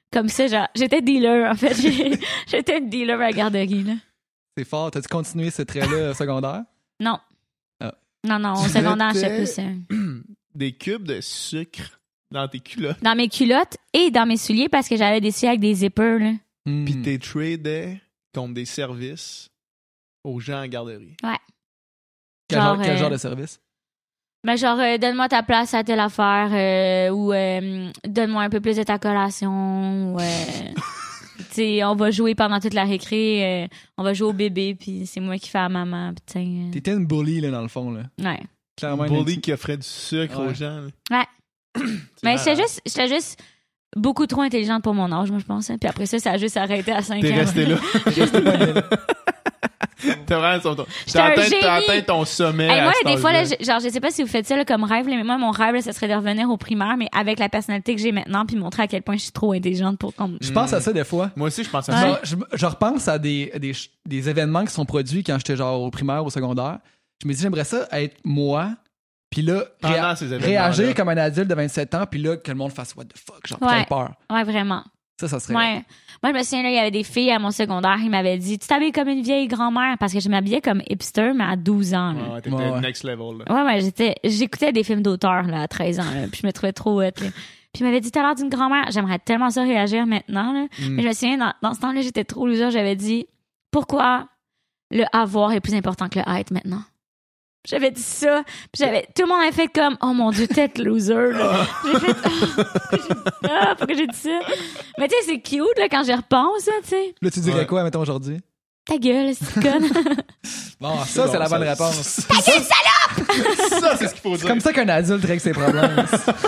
Comme ça, genre, j'étais dealer, en fait. J'ai- J'étais une dealer à la garderie, là. C'est fort. T'as-tu continué ce trait-là au secondaire? Non. Ah. Non, non, au Tu secondaire, mettais- j'étais plus... euh, Des cubes de sucre dans tes culottes. dans mes culottes et dans mes souliers parce que j'avais des souliers avec des zippers, là. Hmm. Puis t'es tradé contre des services aux gens en garderie. Quel genre, genre, quel euh, genre de service? Mais genre, euh, donne-moi ta place à telle affaire, euh, ou euh, donne-moi un peu plus de ta collation, ou, euh, tu sais, on va jouer pendant toute la récré, euh, on va jouer au bébé, puis c'est moi qui fais à maman, puis tu sais, T'étais une bully, là, dans le fond, là. euh, ouais. Clairement, une Bully inti- qui offrait du sucre Ouais. aux gens. Ouais. C'est Mais malade. j'étais juste, j'étais juste beaucoup trop intelligente pour mon âge, moi, je pense. hein. Puis après ça, ça a juste arrêté à cinq T'es ans. resté là. Resté pogné là. T'as vraiment ton, ton, J'étais t'as un atteint, génie. t'as atteint ton sommet. Hey, à moi, cet des fois, là, âge-là. je- genre, je sais pas si vous faites ça là, comme rêve, là, mais moi, mon rêve, là, ce serait de revenir au primaire, mais avec la personnalité que j'ai maintenant, puis montrer à quel point je suis trop intelligente pour qu'on... Je pense à ça des fois. Moi aussi, je pense à Ouais. ça. Je, je- je repense à des, des, ch- des événements qui sont produits quand j'étais genre au primaire, au secondaire. Je me dis, j'aimerais ça être moi, puis là, Pendant réa- ces événements-là. réagir comme un adulte de vingt-sept ans, puis là, que le monde fasse what the fuck, genre, Ouais. j'ai peur. Ouais, vraiment. Ça, ça serait. Ouais. Moi, je me souviens, là, il y avait des filles à mon secondaire, ils m'avaient dit, tu t'habilles comme une vieille grand-mère, parce que je m'habillais comme hipster, mais à douze ans, là. Ouais, ouais, t'étais Ouais, ouais. next level. Là. Ouais, ouais, j'étais, j'écoutais des films d'auteur, là, à treize ans, là, puis je me trouvais trop hot, là. Puis il m'avait dit, t'as l'air d'une grand-mère. J'aimerais tellement ça réagir maintenant, là. Mm. Mais je me souviens, dans, dans ce temps-là, j'étais trop loser. J'avais dit, pourquoi le avoir est plus important que le être maintenant? J'avais dit ça. Puis j'avais, tout le monde avait fait comme, oh mon Dieu, tête loser, là. J'ai fait, oh, pourquoi j'ai dit ça? Pourquoi j'ai dit ça? Mais tu sais, c'est cute, là, quand j'y repense, là, tu sais. Là, tu dirais Ouais. quoi, mettons, aujourd'hui? Ta gueule, c'est conne. Bon, ça, c'est bon, la bonne ça- réponse. Ça, ça, c'est ce qu'il faut C'est dire. comme ça qu'un adulte règle ses problèmes.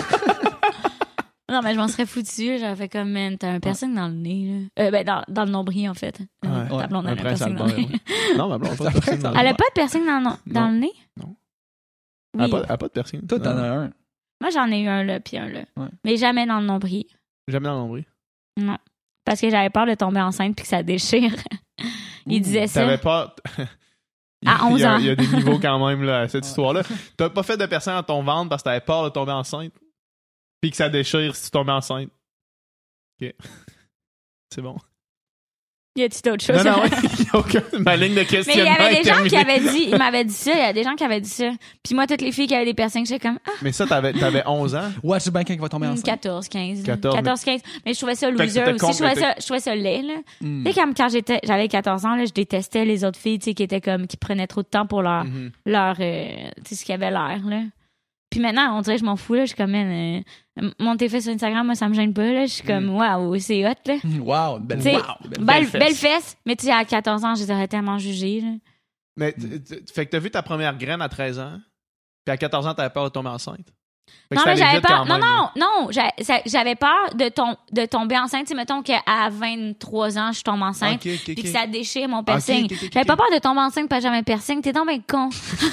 Non, mais je m'en serais foutu. J'aurais fait comme, man, t'as un piercing dans le nez, là. Euh, ben, dans, dans le nombril, en fait. Euh, Ouais. Ta blonde, Un elle a un prince piercing dans le Albert. nez. Non, ma blonde, pas de Après, piercing dans ça- Elle le a pas de piercing dans, le- dans Non. le nez? Non. Elle a Oui. pas, elle a pas de piercing. Toi, t'en Non. as un. Moi, j'en ai eu un là, puis un là. Ouais. Mais jamais dans le nombril. Jamais dans le nombril. Non. Parce que j'avais peur de tomber enceinte puis que ça déchire. Il disait ça. T'avais pas. Il y a- À onze il y a- ans. Il y a des niveaux quand même là, à cette histoire-là. T'as pas fait de piercing dans ton ventre parce que t'avais peur de tomber enceinte. Puis que ça déchire si tu tombes enceinte. Ok. C'est bon. Y a-tu d'autres choses? Non, non, il y a aucun. Ma ligne de Mais il y questionnement avait est des gens qui terminée. avaient dit, ils m'avaient dit ça, il y a des gens qui avaient dit ça. Puis moi, toutes les filles qui avaient des piercings, j'étais comme, ah, Mais ça, t'avais, t'avais onze ans. Watch the bank quand il va tomber enceinte. quatorze, quinze. quatorze, quatorze, quinze. Mais je trouvais ça que loser c'était aussi. con- Je trouvais mais ça, je trouvais ça laid, là. Hmm. Tu sais, comme quand j'étais, j'avais quatorze ans, là, je détestais les autres filles, tu sais, qui étaient comme, qui prenaient trop de temps pour leur, Mhm. leur, euh, tu sais, ce qui avait l'air, là. Puis maintenant, on dirait que je m'en fous, là. Je suis comme, man, euh, monter fait sur Instagram, moi, ça me gêne pas, là. Je suis comme, waouh, c'est hot, là. Wow, belle, Tu sais, wow, belle- Belle, fesse. belle fesse. Mais tu sais, à quatorze ans, je les aurais tellement jugées, là. Mais, t- t- fait que t'as vu ta première graine à treize ans. Puis à quatorze ans, t'avais peur de tomber enceinte. Fait que Non, ça mais allait j'avais vite peur. quand Non, même, là. non, non. j'a- ça- J'avais peur de, tom- de tomber enceinte. Tu sais, mettons qu'à vingt-trois ans, je tombe enceinte. Ok, ok, Puis ok. que ça déchire mon piercing. ok, ok, ok, J'avais pas ok. peur de tomber enceinte parce que j'avais un piercing. T'es donc bien con.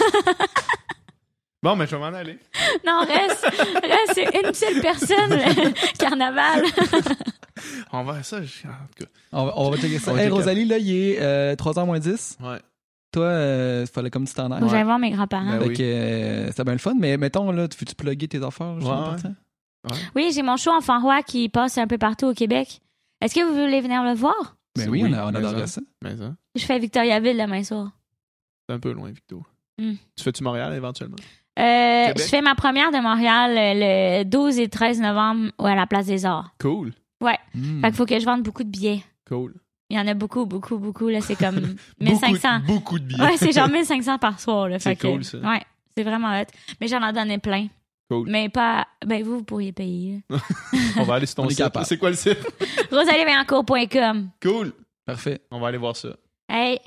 Bon, mais je vais m'en aller. Non, reste. Reste, c'est une seule personne. le Carnaval. On va ça, je- en tout cas. On va, on va checker ça. On va Hey, checker. Rosalie, là, il est euh, trois heures moins dix. Ouais. Toi, euh, il fallait comme tu t'en ailles. Moi, j'allais voir mes grands-parents. Ben Fait oui. que, euh, c'était bien le fun, mais mettons, là, veux-tu plugger tes affaires? juste Ouais, en ouais. partant? Oui, j'ai mon show Enfant Roi qui passe un peu partout au Québec. Est-ce que vous voulez venir le voir? Ben C'est oui, oui, on, a, on mais adorerait ça. ça. Mais ça, Je fais Victoriaville demain soir. c'est un peu loin, Victo. Hmm. Tu fais-tu Montréal éventuellement? Euh, Québec? je fais ma première de Montréal euh, le douze et treize novembre à la Place des Arts. Cool. Ouais. Hmm. Fait qu'il faut que je vende beaucoup de billets. Cool. Il y en a beaucoup, beaucoup, beaucoup. Là, c'est comme Beaucoup, mille cinq cents. de- beaucoup de billets. Ouais, c'est genre mille cinq cents par soir. Là. C'est Fait que, cool, ça. Ouais, c'est vraiment hot. Mais j'en ai donné plein. Cool. Mais pas... Ben, vous, vous pourriez payer. On va aller sur ton On est site. capable. C'est quoi le site? rosalie vaillancourt point com. Cool. Parfait. On va aller voir ça. Hey,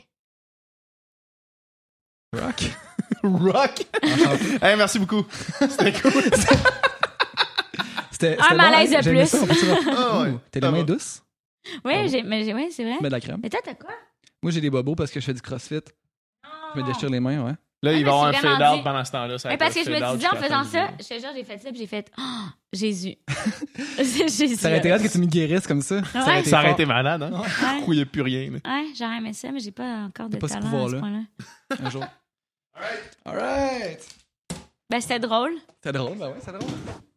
Rock. Rock! Hey, merci beaucoup. C'était cool. C'était, c'était Un malaise bon, hein? de J'aimais plus. ça, on peut-tu le- Ah ouais, Ouh, T'as ça les mains va. douces? oui, Ah bon. j'ai, mais j'ai, ouais, c'est vrai. Tu mets de la crème. Mais toi, t'as quoi? Moi, j'ai des bobos parce que je fais du crossfit. Je me déchire les mains, ouais. Là, Ah, il mais va y avoir un c'est vraiment fade-out dit. pendant ce temps-là. Ça va Mais être parce un que je me fade-out suis dit, en jusqu'à la faisant fin ça, du je te jure, j'ai fait ça, puis j'ai fait, oh, Jésus. C'est Jésus. Ça aurait été hâte que tu me guérisses comme ça. Ça aurait Ouais. été Ça aurait fort. été malade, hein? Ouais, Il n'y a plus rien. là. ouais, j'aurais aimé ça, mais j'ai pas encore de T'as pas ce talent à ce pouvoir-là. point-là. Un jour. All right. Ben, c'était drôle. C'est drôle, ben ouais, c'est drôle.